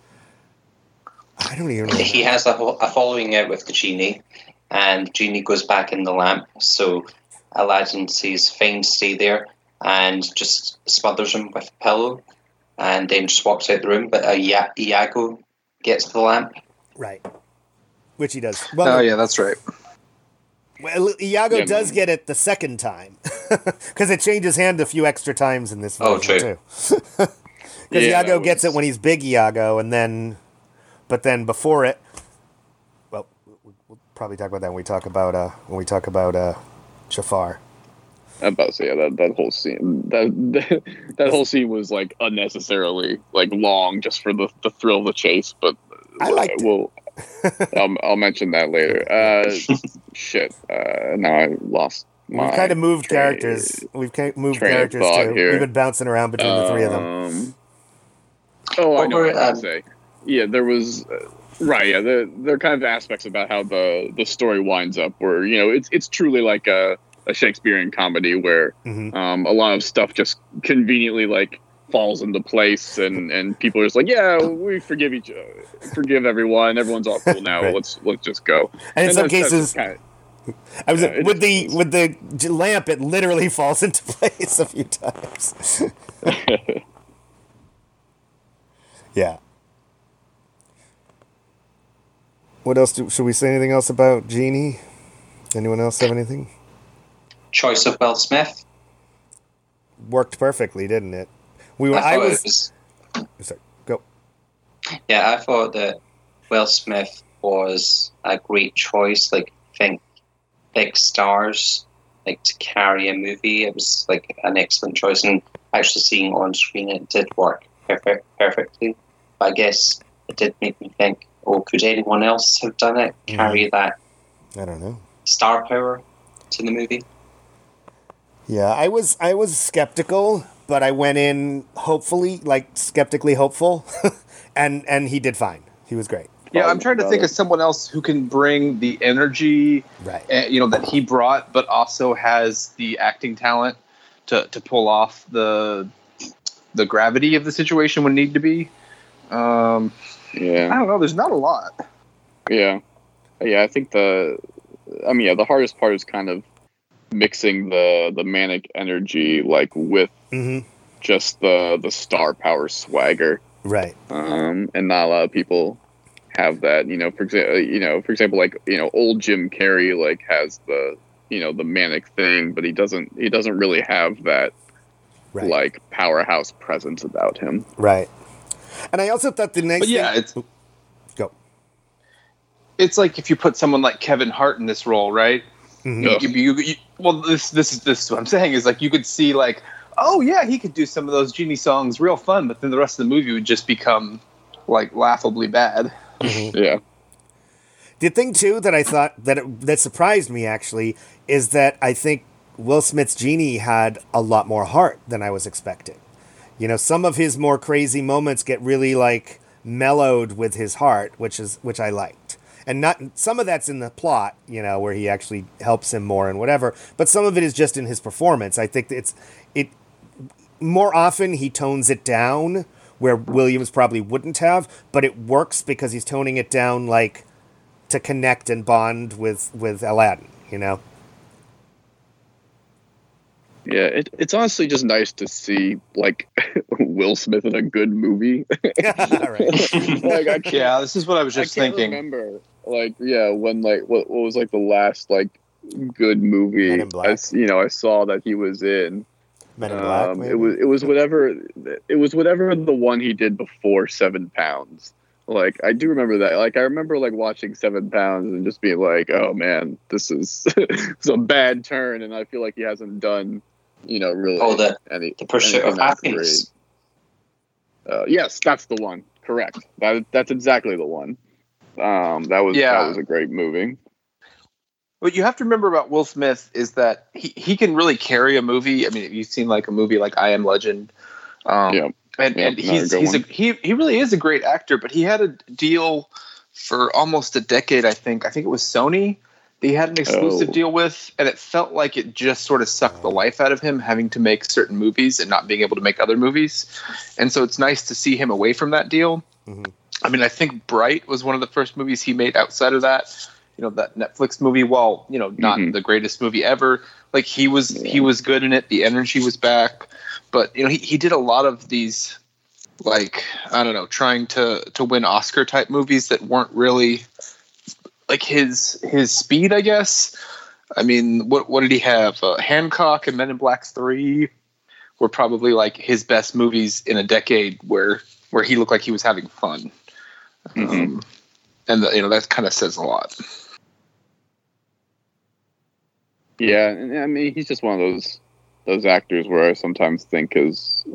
I don't even know. He has a following out with the genie, and genie goes back in the lamp. So Aladdin says, "Fine, stay there," and just smothers him with a pillow. And then just walks out the room, but Iago gets the lamp. Right. Which he does. Well, oh, yeah, that's right. Well, Iago does get it the second time. Because it changes hand a few extra times in this version, too. Because Iago gets it when he's big Iago, but then before it, well, we'll probably talk about that when we talk about Jafar. I'm about to say, yeah, that whole scene, that whole scene was like unnecessarily like long just for the thrill of the chase. But I liked it. I'll mention that later. Now I lost. We've kind of moved characters. We've moved characters too. Here. We've been bouncing around between the three of them. I know what I was going to say. Yeah, there was. Right, yeah, there are kind of aspects about how the story winds up where, you know, it's truly like a Shakespearean comedy where a lot of stuff just conveniently like falls into place and people are just like, yeah, we forgive everyone, everyone's all cool now. Right. Let's just go. And in some cases, with the lamp, it literally falls into place a few times. Yeah. What else should we say anything else about Genie? Anyone else have anything? Choice of Will Smith worked perfectly, didn't it? Sorry, go. Yeah, I thought that Will Smith was a great choice. Like, I think big stars like to carry a movie. It was like an excellent choice, and actually seeing on screen it did work perfectly. But I guess it did make me think, oh, could anyone else have done it? Carry that? I don't know. Star power to the movie. Yeah, I was skeptical, but I went in skeptically hopeful, and he did fine. He was great. Yeah, I'm trying to think of someone else who can bring the energy, right? That he brought, but also has the acting talent to pull off the gravity of the situation when need to be. I don't know. There's not a lot. Yeah. I think the hardest part is kind of mixing the manic energy like with just the star power swagger, right? And not a lot of people have that. For example, like old Jim Carrey like has the the manic thing, but he doesn't really have that like powerhouse presence about him, right? And I also thought the next go. It's like if you put someone like Kevin Hart in this role, right? This is what I'm saying is like you could see like, oh yeah, he could do some of those Genie songs real fun, but then the rest of the movie would just become like laughably bad. Yeah. The thing too that I thought that surprised me actually is that I think Will Smith's Genie had a lot more heart than I was expecting. Some of his more crazy moments get really like mellowed with his heart, which I liked. And not some of that's in the plot, where he actually helps him more and whatever. But some of it is just in his performance. I think it more often he tones it down where Williams probably wouldn't have, but it works because he's toning it down like to connect and bond with Aladdin. Yeah, it's honestly just nice to see like Will Smith in a good movie. Right. This is what I was just thinking. Remember, when what was like the last like good movie I saw that he was in. Men in Black, maybe? It was whatever the one he did before 7 Pounds. Like, I do remember that. Like, I remember like watching 7 Pounds and just being like, oh man, this is it's a bad turn, and I feel like he hasn't done, really the Pursuit of Happiness. Yes, that's the one. Correct. That's exactly the one. That was a great movie. What you have to remember about Will Smith is that he can really carry a movie. I mean, if you've seen like a movie like I Am Legend, and he really is a great actor. But he had a deal for almost a decade. I think it was Sony. He had an exclusive deal with, and it felt like it just sort of sucked the life out of him having to make certain movies and not being able to make other movies. And so it's nice to see him away from that deal. Mm-hmm. I mean, I think Bright was one of the first movies he made outside of that. That Netflix movie, while, not the greatest movie ever, like he was good in it. The energy was back, but he did a lot of these, like, I don't know, trying to win Oscar type movies that weren't really like his speed, I guess. I mean, what did he have? Hancock and Men in Black 3 were probably like his best movies in a decade where he looked like he was having fun. Mm-hmm. And that kind of says a lot. Yeah, and I mean, he's just one of those actors where I sometimes think his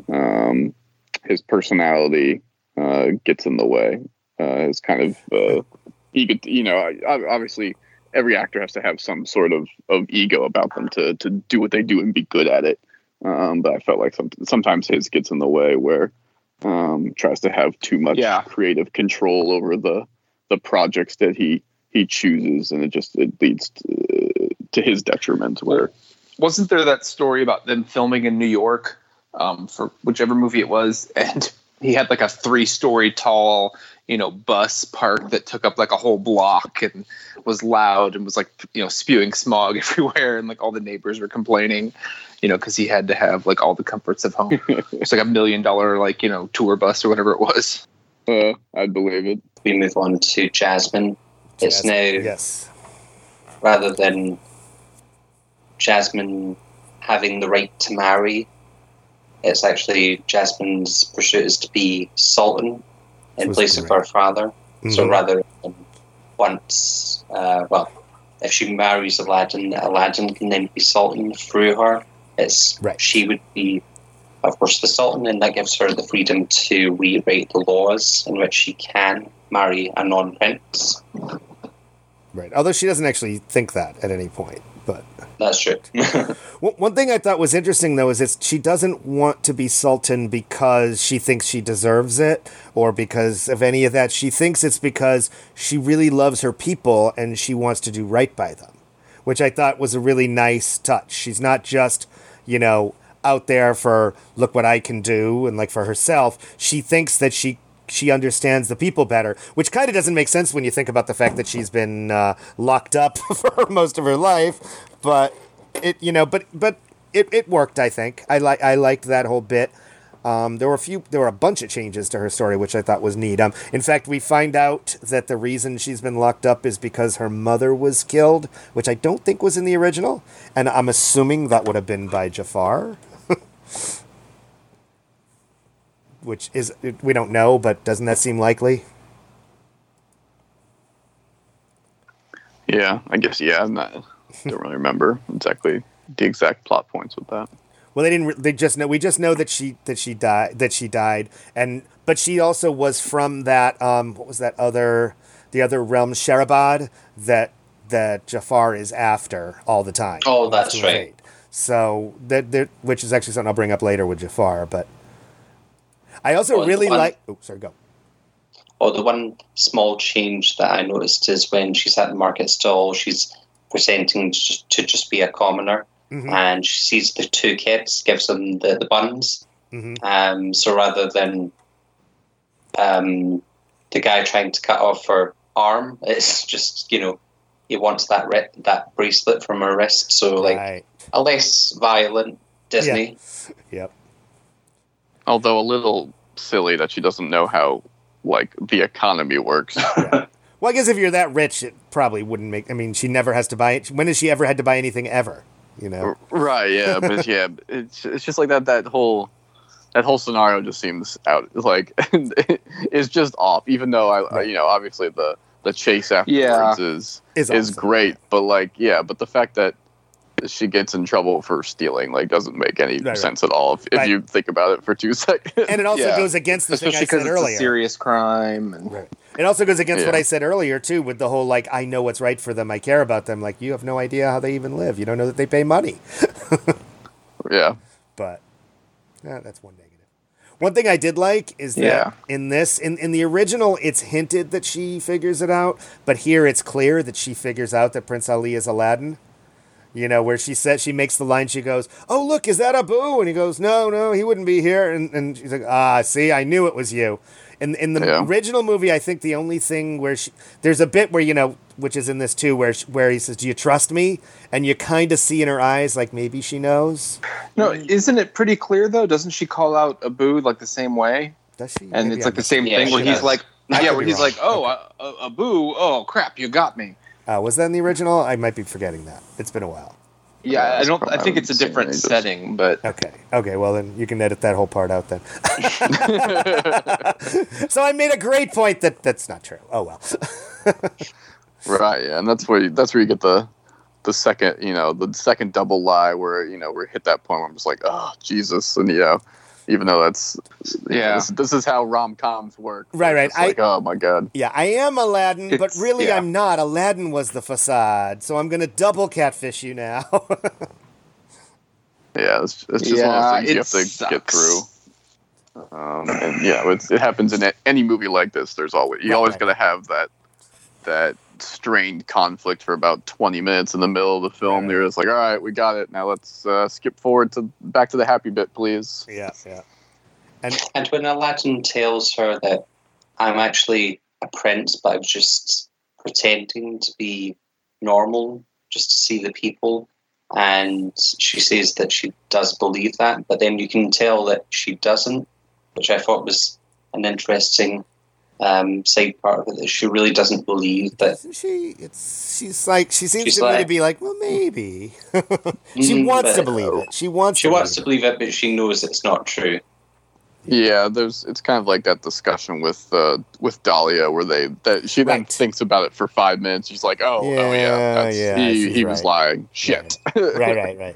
personality gets in the way. His kind of he could, obviously every actor has to have some sort of ego about them to do what they do and be good at it. But I felt like sometimes his gets in the way where tries to have too much creative control over the projects that he chooses, and it leads to his detriment. Where wasn't there that story about them filming in New York for whichever movie it was, and he had like a 3-story tall bus park that took up like a whole block and was loud and was like spewing smog everywhere, and like all the neighbors were complaining because he had to have like all the comforts of home. It's like $1 million like tour bus or whatever it was. I'd believe it. We move on to Jasmine. It's now rather than Jasmine having the right to marry, it's actually Jasmine's pursuit is to be Sultan in place of her father. Mm-hmm. So rather than once, if she marries Aladdin can then be Sultan through her. She would be, of course, the Sultan, and that gives her the freedom to rewrite the laws in which she can marry a non-prince. Right, although she doesn't actually think that at any point, but... That's true. One thing I thought was interesting, though, is that she doesn't want to be Sultan because she thinks she deserves it, or because of any of that. She thinks it's because she really loves her people and she wants to do right by them, which I thought was a really nice touch. She's not just, out there for, look what I can do, and like for herself. She thinks that she understands the people better, which kind of doesn't make sense when you think about the fact that she's been locked up for most of her life. But it worked. I think I liked that whole bit. There were a bunch of changes to her story, which I thought was neat. In fact, we find out that the reason she's been locked up is because her mother was killed, which I don't think was in the original, and I'm assuming that would have been by Jafar. Which is, we don't know, but doesn't that seem likely? Yeah, I guess, yeah. Don't really remember exactly the exact plot points with that. Well, we just know that she died, but she also was from that, what was that the other realm, Sharabad, that Jafar is after all the time. Oh, that's right. So, which is actually something I'll bring up later with Jafar, but I also really like... Oh, sorry, go. Oh, the one small change that I noticed is when she's at the market stall, she's presenting to just be a commoner, and she sees the 2 kids, gives them the buns. Mm-hmm. So rather than the guy trying to cut off her arm, it's just, he wants that bracelet from her wrist. So, a less violent Disney. Yeah. Yep. Although a little silly that she doesn't know how, the economy works. Yeah. Well, I guess if you're that rich, it probably wouldn't make... I mean, she never has to buy it. When has she ever had to buy anything ever? you know. Right, yeah, but yeah, it's just like that whole scenario just seems out, like it's just off. Even though I you know, obviously the chase afterwards is awesome. great, but like but the fact that she gets in trouble for stealing like doesn't make any sense at all if you think about it for 2 seconds. And it also goes against the Especially thing I said earlier. It's a serious crime. And It also goes against what I said earlier too, with the whole like, I know what's right for them, I care about them. Like, you have no idea how they even live. You don't know that they pay money. Yeah, but that's one negative. One thing I did like is that in this, in the original, it's hinted that she figures it out, but here it's clear that she figures out that Prince Ali is Aladdin. You know, where she says, she makes the line, she goes, "Oh, look, is that Abu?" And he goes, No, he wouldn't be here. And she's like, see, I knew it was you. In the original movie, I think the only thing where there's a bit where, you know, which is in this too, where he says, "Do you trust me?" And you kind of see in her eyes, like, maybe she knows. No, isn't it pretty clear, though? Doesn't she call out Abu, like, the same way? Does she? And it's like the same thing where he's like, where he's like, Abu, oh, crap, you got me. Was that in the original? I might be forgetting that. It's been a while. Yeah, I think it's a different setting, but okay. Well, then you can edit that whole part out then. So I made a great point that's not true. Oh well. Right. Yeah, and that's where you get the second, you know, the second double lie where, you know, we hit that point where I'm just like, oh Jesus, and you know, even though that's this is how rom-coms work. Right. It's like, oh my god. Yeah, I am Aladdin, but really I'm not. Aladdin was the facade, so I'm going to double catfish you now. Yeah, it's just one of those things you have to get through. And it happens in any movie like this. There's always always got to have that strained conflict for about 20 minutes in the middle of the film. You're just like, all right, we got it. Now let's skip forward back to the happy bit, please. Yeah. And when Aladdin tells her that I'm actually a prince, but I was just pretending to be normal just to see the people, and she says that she does believe that, but then you can tell that she doesn't, which I thought was an interesting side part of it, that she really doesn't believe that. She seems to me to be like, well, maybe. She wants to believe it. She wants to believe it, but she knows it's not true. Yeah, it's kind of like that discussion with Dahlia, where she then thinks about it for 5 minutes. She's like, he was lying. Shit. Right.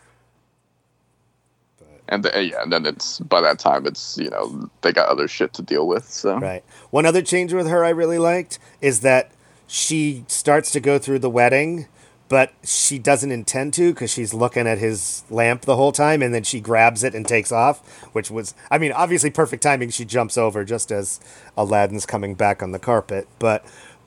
And then it's, by that time, it's, you know, they got other shit to deal with. So right. One other change with her I really liked is that she starts to go through the wedding, but she doesn't intend to because she's looking at his lamp the whole time, and then she grabs it and takes off, which was, I mean, obviously perfect timing. She jumps over just as Aladdin's coming back on the carpet. But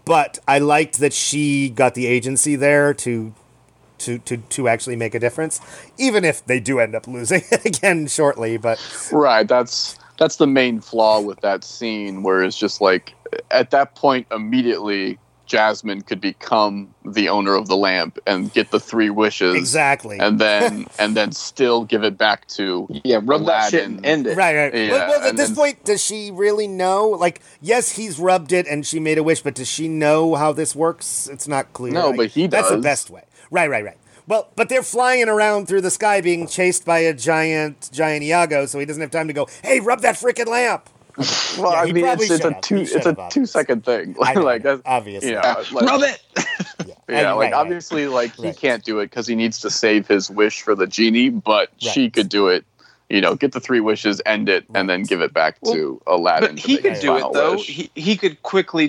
I liked that she got the agency there to actually make a difference, even if they do end up losing it again shortly. But right, that's the main flaw with that scene, where it's just like, at that point immediately Jasmine could become the owner of the lamp and get the 3 wishes exactly, and then still give it back to rub that shit and end it. Right. Yeah, well, at this point, does she really know? Like, yes, he's rubbed it and she made a wish, but does she know how this works? It's not clear. No, but he does. That's the best way. Right. Well, but they're flying around through the sky being chased by a giant Iago, so he doesn't have time to go, hey, rub that frickin' lamp. Well, I mean, it's a 2-second thing. Like, that's, obviously. You know, like, rub it! Obviously, like, he can't do it because he needs to save his wish for the genie, but she could do it. You know, get the 3 wishes, end it, and then give it back to Aladdin. But he could do it, though. Wish. He could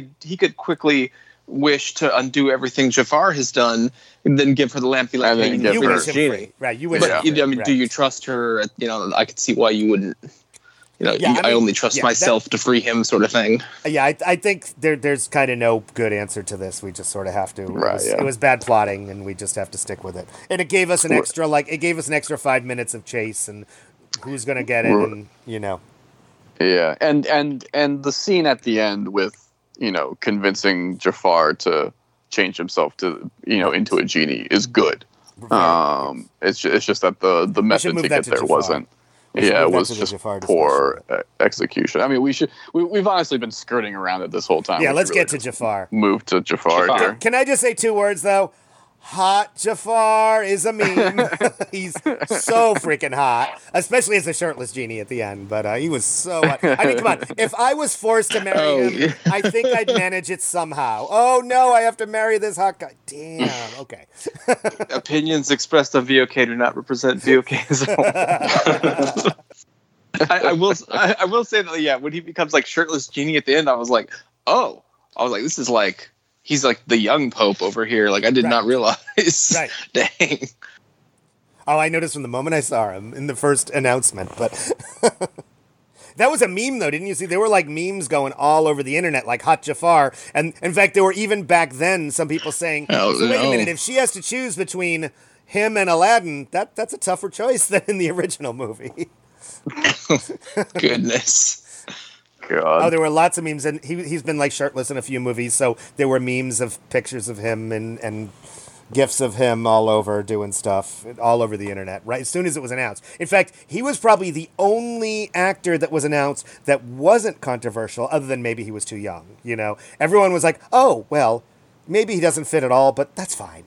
quickly wish to undo everything Jafar has done, and then give her the lamp. Be like, and then you wish genie. Right, you wish. But I mean, do you trust her? You know, I could see why you wouldn't. You know, I only trust myself to free him, sort of thing. Yeah, I think there's kind of no good answer to this. We just sort of have to. It was bad plotting, and we just have to stick with it. And it gave us an extra 5 minutes of chase, and who's gonna get it, and you know. Yeah, and the scene at the end with, you know, convincing Jafar to change himself to, you know, into a genie is good. It's just that the method to get there wasn't. Yeah, it was just poor execution. I mean, we've honestly been skirting around it this whole time. Yeah, let's get to Jafar. Move to Jafar here. Can I just say 2 words, though? Hot Jafar is a meme. He's so freaking hot, especially as a shirtless genie at the end. But he was so hot. I mean, come on. If I was forced to marry him, I think I'd manage it somehow. Oh, no, I have to marry this hot guy. Damn, okay. Opinions expressed on VOK do not represent VOK as well. I will say that, yeah, when he becomes like shirtless genie at the end, I was like, this is like, he's like the young Pope over here. Like, I did not realize. Right. Dang. Oh, I noticed from the moment I saw him in the first announcement, but that was a meme though, didn't you see? There were like memes going all over the internet, like Hot Jafar. And in fact, there were even back then some people saying, wait a minute, if she has to choose between him and Aladdin, that's a tougher choice than in the original movie. Goodness. God. Oh, there were lots of memes, and he's been like shirtless in a few movies, so there were memes of pictures of him and gifs of him all over doing stuff, all over the internet, right as soon as it was announced. In fact, he was probably the only actor that was announced that wasn't controversial, other than maybe he was too young, you know? Everyone was like, oh, well, maybe he doesn't fit at all, but that's fine.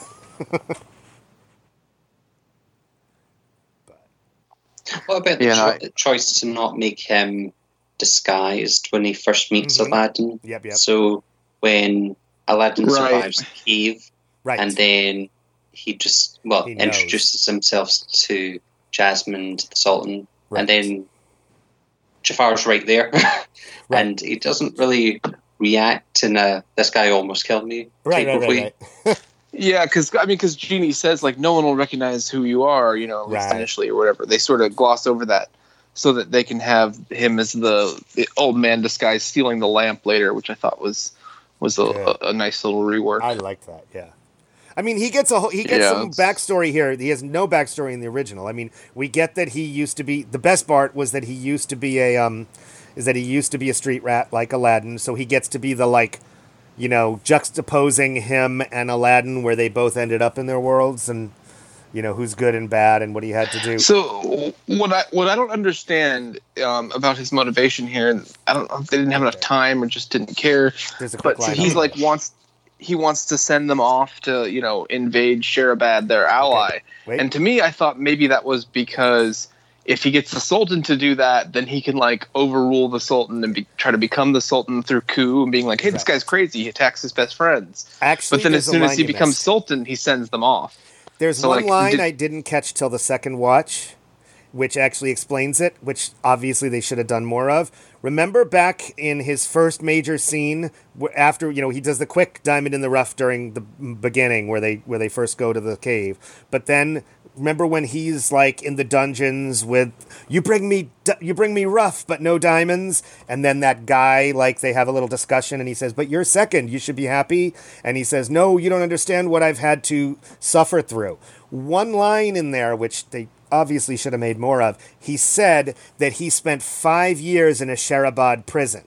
What about the choice to not make him disguised when he first meets Aladdin? Yep. So when Aladdin survives the cave, and then he just, introduces himself to Jasmine, to the Sultan, and then Jafar's right there, and he doesn't really react in a, this guy almost killed me type of way. Yeah, because Genie says, like, no one will recognize who you are, you know, initially or whatever. They sort of gloss over that so that they can have him as the old man disguise stealing the lamp later, which I thought was a nice little rework. I like that, yeah. I mean, he gets some backstory here. He has no backstory in the original. I mean, we get that he used to be, the best part was that he used to be a street rat like Aladdin, so he gets to be the, like, you know, juxtaposing him and Aladdin, where they both ended up in their worlds, and you know who's good and bad, and what he had to do. So what I don't understand about his motivation here, I don't know if they didn't have enough time or just didn't care. But so he's like wants to send them off to, you know, invade Sherabad, their ally. And to me, I thought maybe that was because if he gets the Sultan to do that, then he can, like, overrule the Sultan and try to become the Sultan through coup and being like, hey, this guy's crazy. He attacks his best friends. Actually, but then as soon as he becomes Sultan, he sends them off. There's one line I didn't catch till the second watch, which actually explains it, which obviously they should have done more of. Remember back in his first major scene, after, you know, he does the quick diamond in the rough during the beginning where they first go to the cave. But then remember when he's like in the dungeons with, you bring me rough but no diamonds, and then that guy, like, they have a little discussion and he says, but you're second, you should be happy. And he says, no, you don't understand what I've had to suffer through. One line in there, which they obviously should have made more of, he said that he spent 5 years in a Sherabad prison.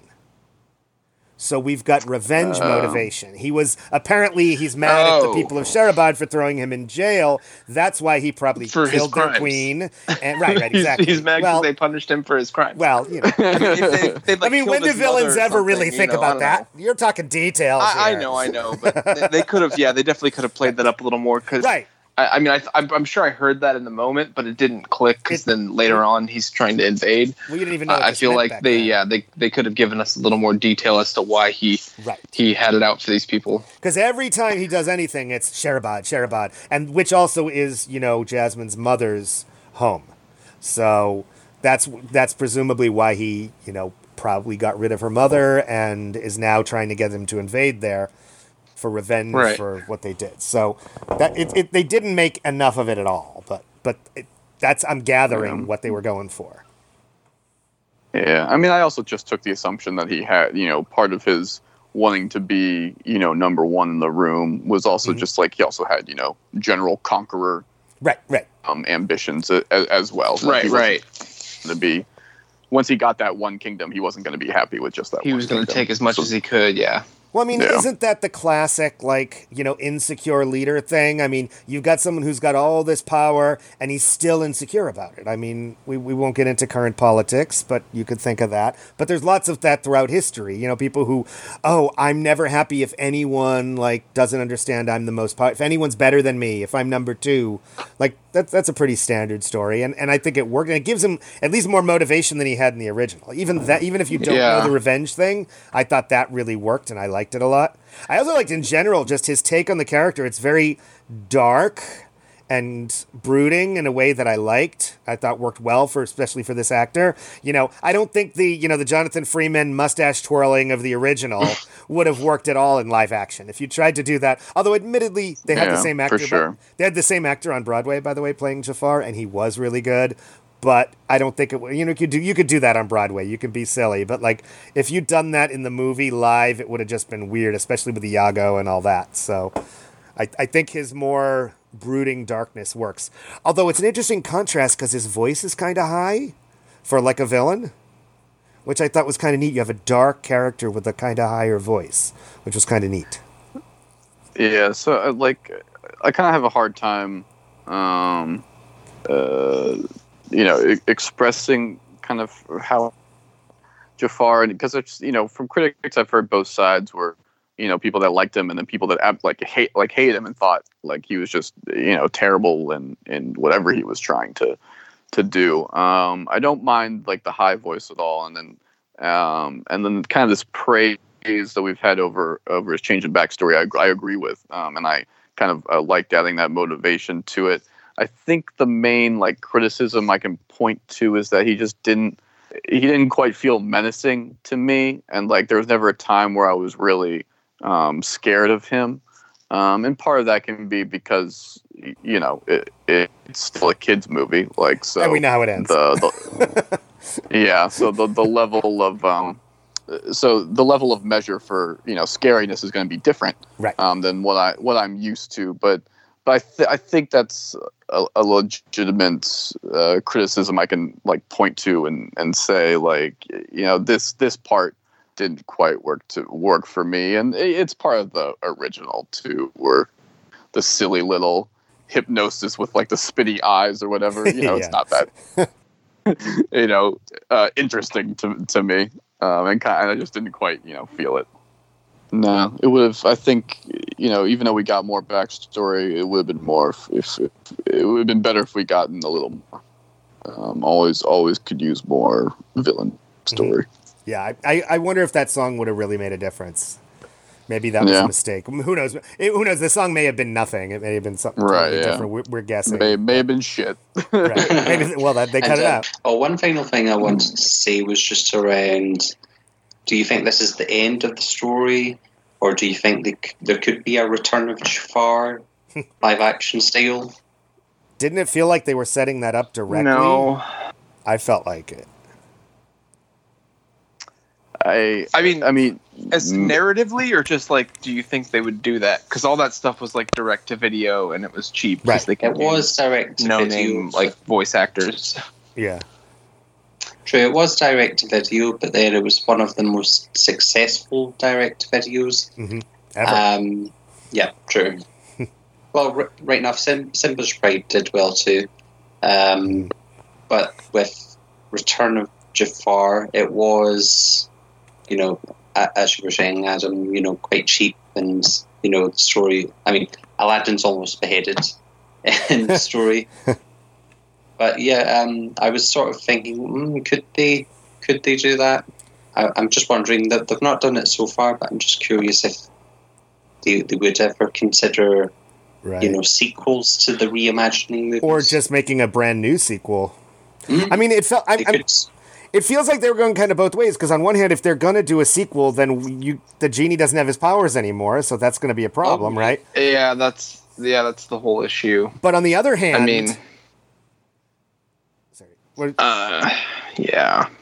So we've got revenge motivation. He's mad at the people of Sherabad for throwing him in jail. That's why he probably killed their queen. And right, exactly. He's mad because they punished him for his crime. Well, you know. I mean, when do villains ever really think about that? You're talking details. I know, but they could have. Yeah, they definitely could have played that up a little more. Right. I mean, I'm sure I heard that in the moment, but it didn't click because then later on he's trying to invade. Well, you didn't even know. I feel like they could have given us a little more detail as to why he had it out for these people. Because every time he does anything, it's Sherabad, and which also is, you know, Jasmine's mother's home. So that's presumably why he, you know, probably got rid of her mother and is now trying to get them to invade there for revenge for what they did. So that they didn't make enough of it at all, but I'm gathering what they were going for. Yeah, I mean, I also just took the assumption that he had, you know, part of his wanting to be, you know, number one in the room was also just like he also had, you know, general conqueror ambitions as well. Right. To be, once he got that one kingdom, he wasn't going to be happy with just that. He was going to take as much as he could. Yeah. Well, I mean, Yeah. isn't that the classic, like, insecure leader thing? I mean, you've got someone who's got all this power, and he's still insecure about it. I mean, we won't get into current politics, but you could think of that. But there's lots of that throughout history. People who, I'm never happy if anyone, like, doesn't understand I'm the most powerful. If anyone's better than me, if I'm number two. Like, that's a pretty standard story. And I think it worked. And it gives him at least more motivation than he had in the original. Even if you don't know the revenge thing, I thought that really worked, and I liked it a lot. I also liked in general just his take on the character. It's very dark and brooding in a way that I liked. I thought worked well especially for this actor. I don't think the Jonathan Freeman mustache twirling of the original would have worked at all in live action if you tried to do that. Although admittedly they had the same actor. For sure. They had the same actor on Broadway, by the way, playing Jafar, and he was really good. But I don't think you could do that on Broadway. You can be silly, but like if you'd done that in the movie live, it would have just been weird, especially with Iago and all that. So I think his more brooding darkness works. Although it's an interesting contrast because his voice is kind of high for like a villain, which I thought was kind of neat. You have a dark character with a kind of higher voice, which was kind of neat. Yeah, so I kind of have a hard time, expressing kind of how Jafar, because it's from critics I've heard both sides where people that liked him and then people that hate him and thought like he was just terrible in whatever he was trying to do. I don't mind like the high voice at all, and then kind of this praise that we've had over his change in backstory. I agree with, and I kind of liked adding that motivation to it. I think the main like criticism I can point to is that he didn't quite feel menacing to me, and like there was never a time where I was really scared of him. And part of that can be because it's still a kids movie, like so. And we know how it ends. Yeah, so the level of measure for scariness is going to be different, right, than what I'm used to, but I think that's a legitimate criticism I can like point to and say like this part didn't quite work for me, and it's part of the original too, where the silly little hypnosis with like the spitty eyes or whatever, it's not that interesting to me, and I just didn't quite feel it. No, it would have. I think even though we got more backstory, it would have been more. If it would have been better if we gotten a little more. Always could use more villain story. Mm-hmm. Yeah, I wonder if that song would have really made a difference. Maybe that was a mistake. Who knows? Who knows? The song may have been nothing. It may have been something totally different. We're guessing. May have been shit. Right. They cut it out. One final thing I wanted to say was just around, do you think this is the end of the story? Or do you think there could be a return of Jafar live action style? Didn't it feel like they were setting that up directly? No. I felt like it. I mean, as narratively, or just like, do you think they would do that? Because all that stuff was like direct to video, and it was cheap. Right. They It was direct to video, name like voice actors. Yeah. True, it was direct to video, but then it was one of the most successful direct to videos. Mm-hmm. Ever. Yeah, true. Well, right enough, Simba's Pride did well too. But with Return of Jafar, it was, as you were saying, Adam, quite cheap, and the story. I mean, Aladdin's almost beheaded in the story. But yeah, I was sort of thinking, could they do that? I'm just wondering that they've not done it so far, but I'm just curious if they would ever consider, sequels to the reimagining movies, or just making a brand new sequel. I mean, it felt. It feels like they were going kind of both ways, because on one hand, if they're going to do a sequel, then the genie doesn't have his powers anymore, so that's going to be a problem, right? Yeah, that's the whole issue. But on the other hand, I mean, yeah,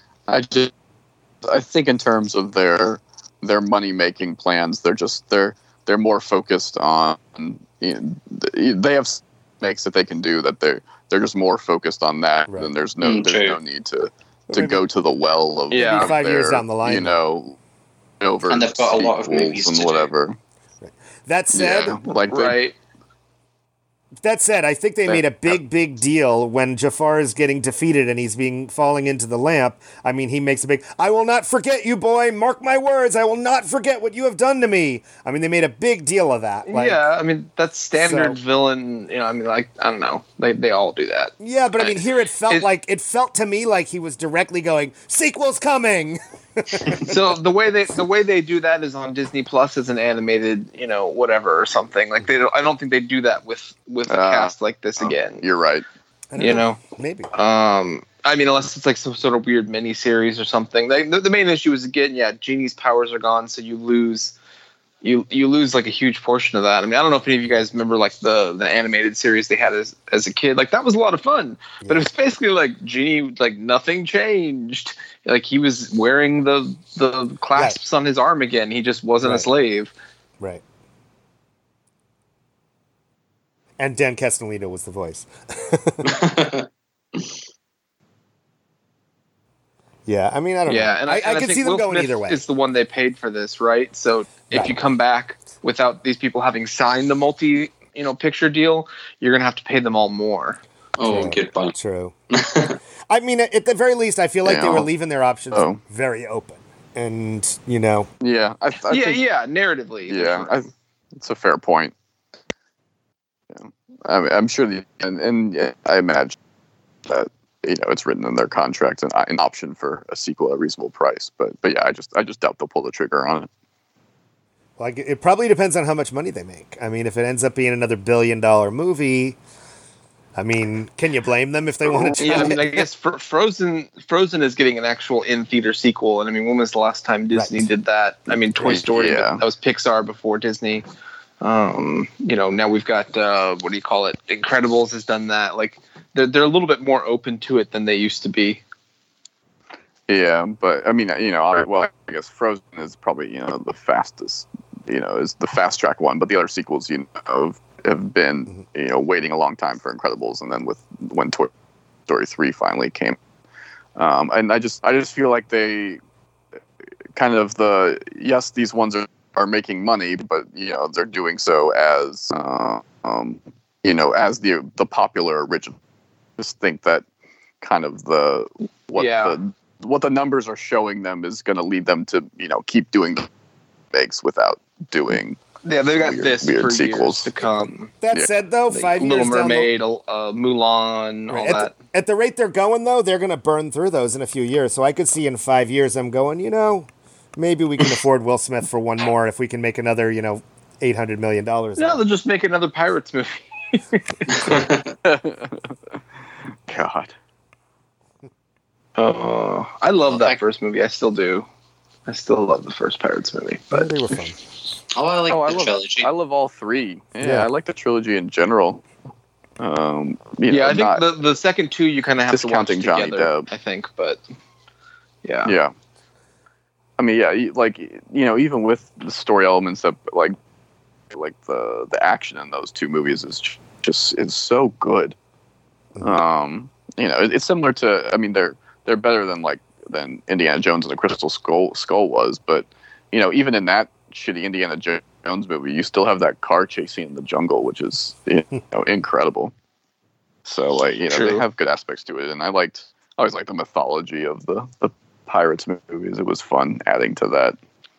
I think in terms of their money making plans, they're more focused on. They have makes that they can do that they're just more focused on that. Right. And there's no need to go to the well of 5 years down the line. over And they've got a lot of sequels movies and to do. whatever. That said, Yeah, like Right. That said, I think they made a big deal when Jafar is getting defeated and he's falling into the lamp. I mean, he makes a big, "I will not forget you, boy. Mark my words. I will not forget what you have done to me." I mean, they made a big deal of that. Like, yeah, I mean that's standard So- villain. You know, I mean, like I don't know, they all do that. yeah, but I mean, here it felt to me like he was directly going, "Sequel's coming." So the way they do that is on Disney Plus as an animated, you know, whatever or something. Like I don't think they do that with a cast like this again. You're right. I don't You know, maybe. I mean, unless it's like some sort of weird mini series or something. The main issue is again, yeah, Genie's powers are gone, so you lose like a huge portion of that. I mean, I don't know if any of you guys remember like the animated series they had as a kid. Like that was a lot of fun, but it was basically like Genie, like nothing changed. Like he was wearing the clasps on his arm again. He just wasn't a slave. Right. And Dan Castellino was the voice. Yeah, I mean, I don't know. And I can can see them Will going Smith either way. Is the one they paid for this, right? So if you come back without these people having signed the picture deal, you're gonna have to pay them all more. Oh, good point. True. I mean, at the very least, I feel like they were leaving their options very open, and Yeah, I think, narratively. yeah, it's a fair point. Yeah. I'm sure and I imagine that it's written in their contract and an option for a sequel at a reasonable price. But yeah, I just doubt they'll pull the trigger on it. Like, it probably depends on how much money they make. I mean, if it ends up being another $1 billion movie, I mean, can you blame them if they want to? Yeah, I mean, I guess Frozen is getting an actual in-theater sequel, and I mean, when was the last time Disney did that? I mean, Toy Story, that was Pixar before Disney. Now we've got what do you call it? Incredibles has done that. Like, they're a little bit more open to it than they used to be. Yeah, but I mean, I guess Frozen is probably the fastest, is the fast track one, but the other sequels, have been waiting a long time for Incredibles, and then when Toy Story 3 finally came, and I just feel like they kind of these ones are making money, but they're doing so as as the popular original. Just think that kind of what the numbers are showing them is going to lead them to keep doing makes without doing. Yeah, they've got this for sequels years to come. That said, though, 5 years Little down Mermaid, Mulan, all that. At the rate they're going, though, they're going to burn through those in a few years. So I could see in 5 years them going, maybe we can afford Will Smith for one more if we can make another, $800 million. No, they'll just make another Pirates movie. God. I love that first movie. I still do. I still love the first Pirates movie. But they were fun. I like the trilogy. I love all three. Yeah, I like the trilogy in general. I think the second two you kind of have to watch discounting Johnny together, Depp. I think, but yeah. Yeah. I mean, yeah, even with the story elements that like the action in those two movies is so good. It's similar to, I mean, they're better than Indiana Jones and the Crystal Skull was, but even in that shitty Indiana Jones movie, you still have that car chase scene in the jungle, which is incredible. So they have good aspects to it, and I always liked the mythology of the Pirates movies. It was fun adding to that.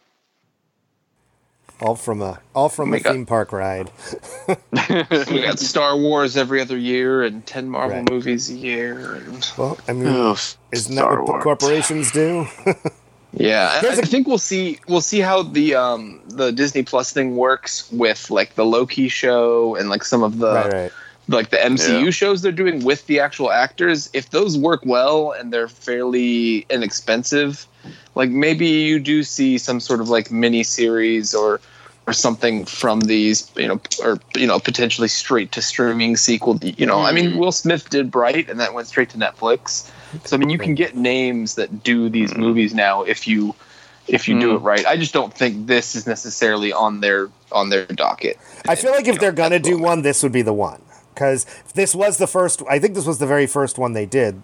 All from a theme park ride. We got Star Wars every other year and 10 Marvel movies a year. And... Well, I mean, isn't that what corporations do? Yeah, I think we'll see how the Disney Plus thing works with like the Loki show and like some of the like the MCU shows they're doing with the actual actors. If those work well and they're fairly inexpensive, like maybe you do see some sort of like mini series or something from these, potentially straight to streaming sequel. I mean, Will Smith did Bright, and that went straight to Netflix. So I mean, you can get names that do these movies now if you do it right. I just don't think this is necessarily on their docket. I feel like if they're gonna do one, this would be the one, because this was the first. I think this was the very first one they did.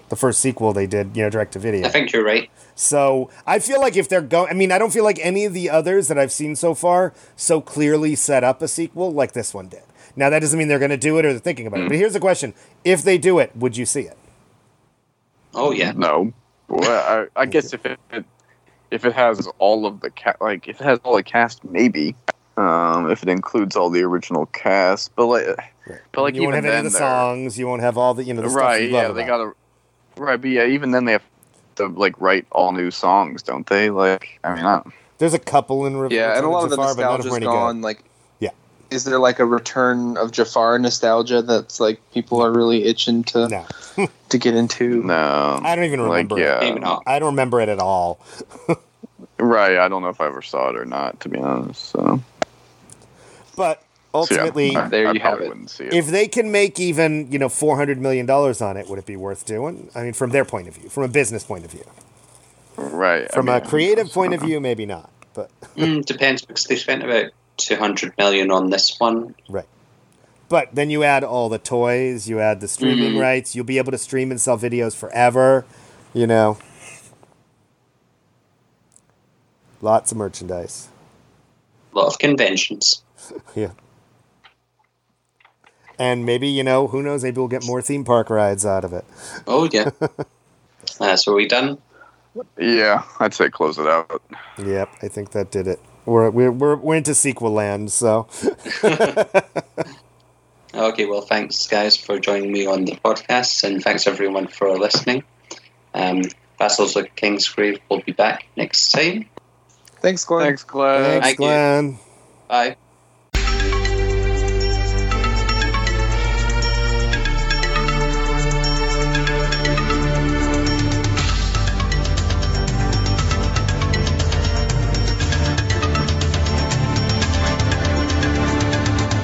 The first sequel they did, direct to video. I think you're right. So I feel like if they're going, I mean, I don't feel like any of the others that I've seen so far so clearly set up a sequel like this one did. Now that doesn't mean they're going to do it or they're thinking about it. But here's the question: if they do it, would you see it? Oh yeah. No. Well, I guess if it has all of the if it has all the cast, maybe. If it includes all the original cast, but you won't even have any then of the songs. You won't have all the the stuff you love they about. gotta but yeah, even then they have to write all new songs, don't they? I don't. There's a couple in Return Yeah, and a lot of the Jafar, but none of them nostalgia's are any gone. good. Like, Yeah. Is there like a Return of Jafar nostalgia that's like people are really itching to No, to get into? No, I don't even remember. Yeah, Maybe not. I don't remember it at all. right. I don't know if I ever saw it or not, to be honest. So. But ultimately, I there you have probably it. wouldn't see it. if they can make even $400 million on it, would it be worth doing? I mean, from their point of view, from a business point of view, right. from a creative point of view, maybe not. But Depends, because they spent about 200 million on this one. right. But then you add all the toys, you add the streaming rights. You'll be able to stream and sell videos forever. Lots of merchandise. A lot of conventions. Yeah. And maybe, who knows, maybe we'll get more theme park rides out of it. Oh yeah. So are we done? Yeah, I'd say close it out. Yep, I think that did it. We're into sequel land, so. Okay, well, thanks, guys, for joining me on the podcast, and thanks, everyone, for listening. Vassals of Kingsgrave will be back next time. Thanks, Glenn. Thanks, Glenn. Thanks, Thank you. Glenn. Bye.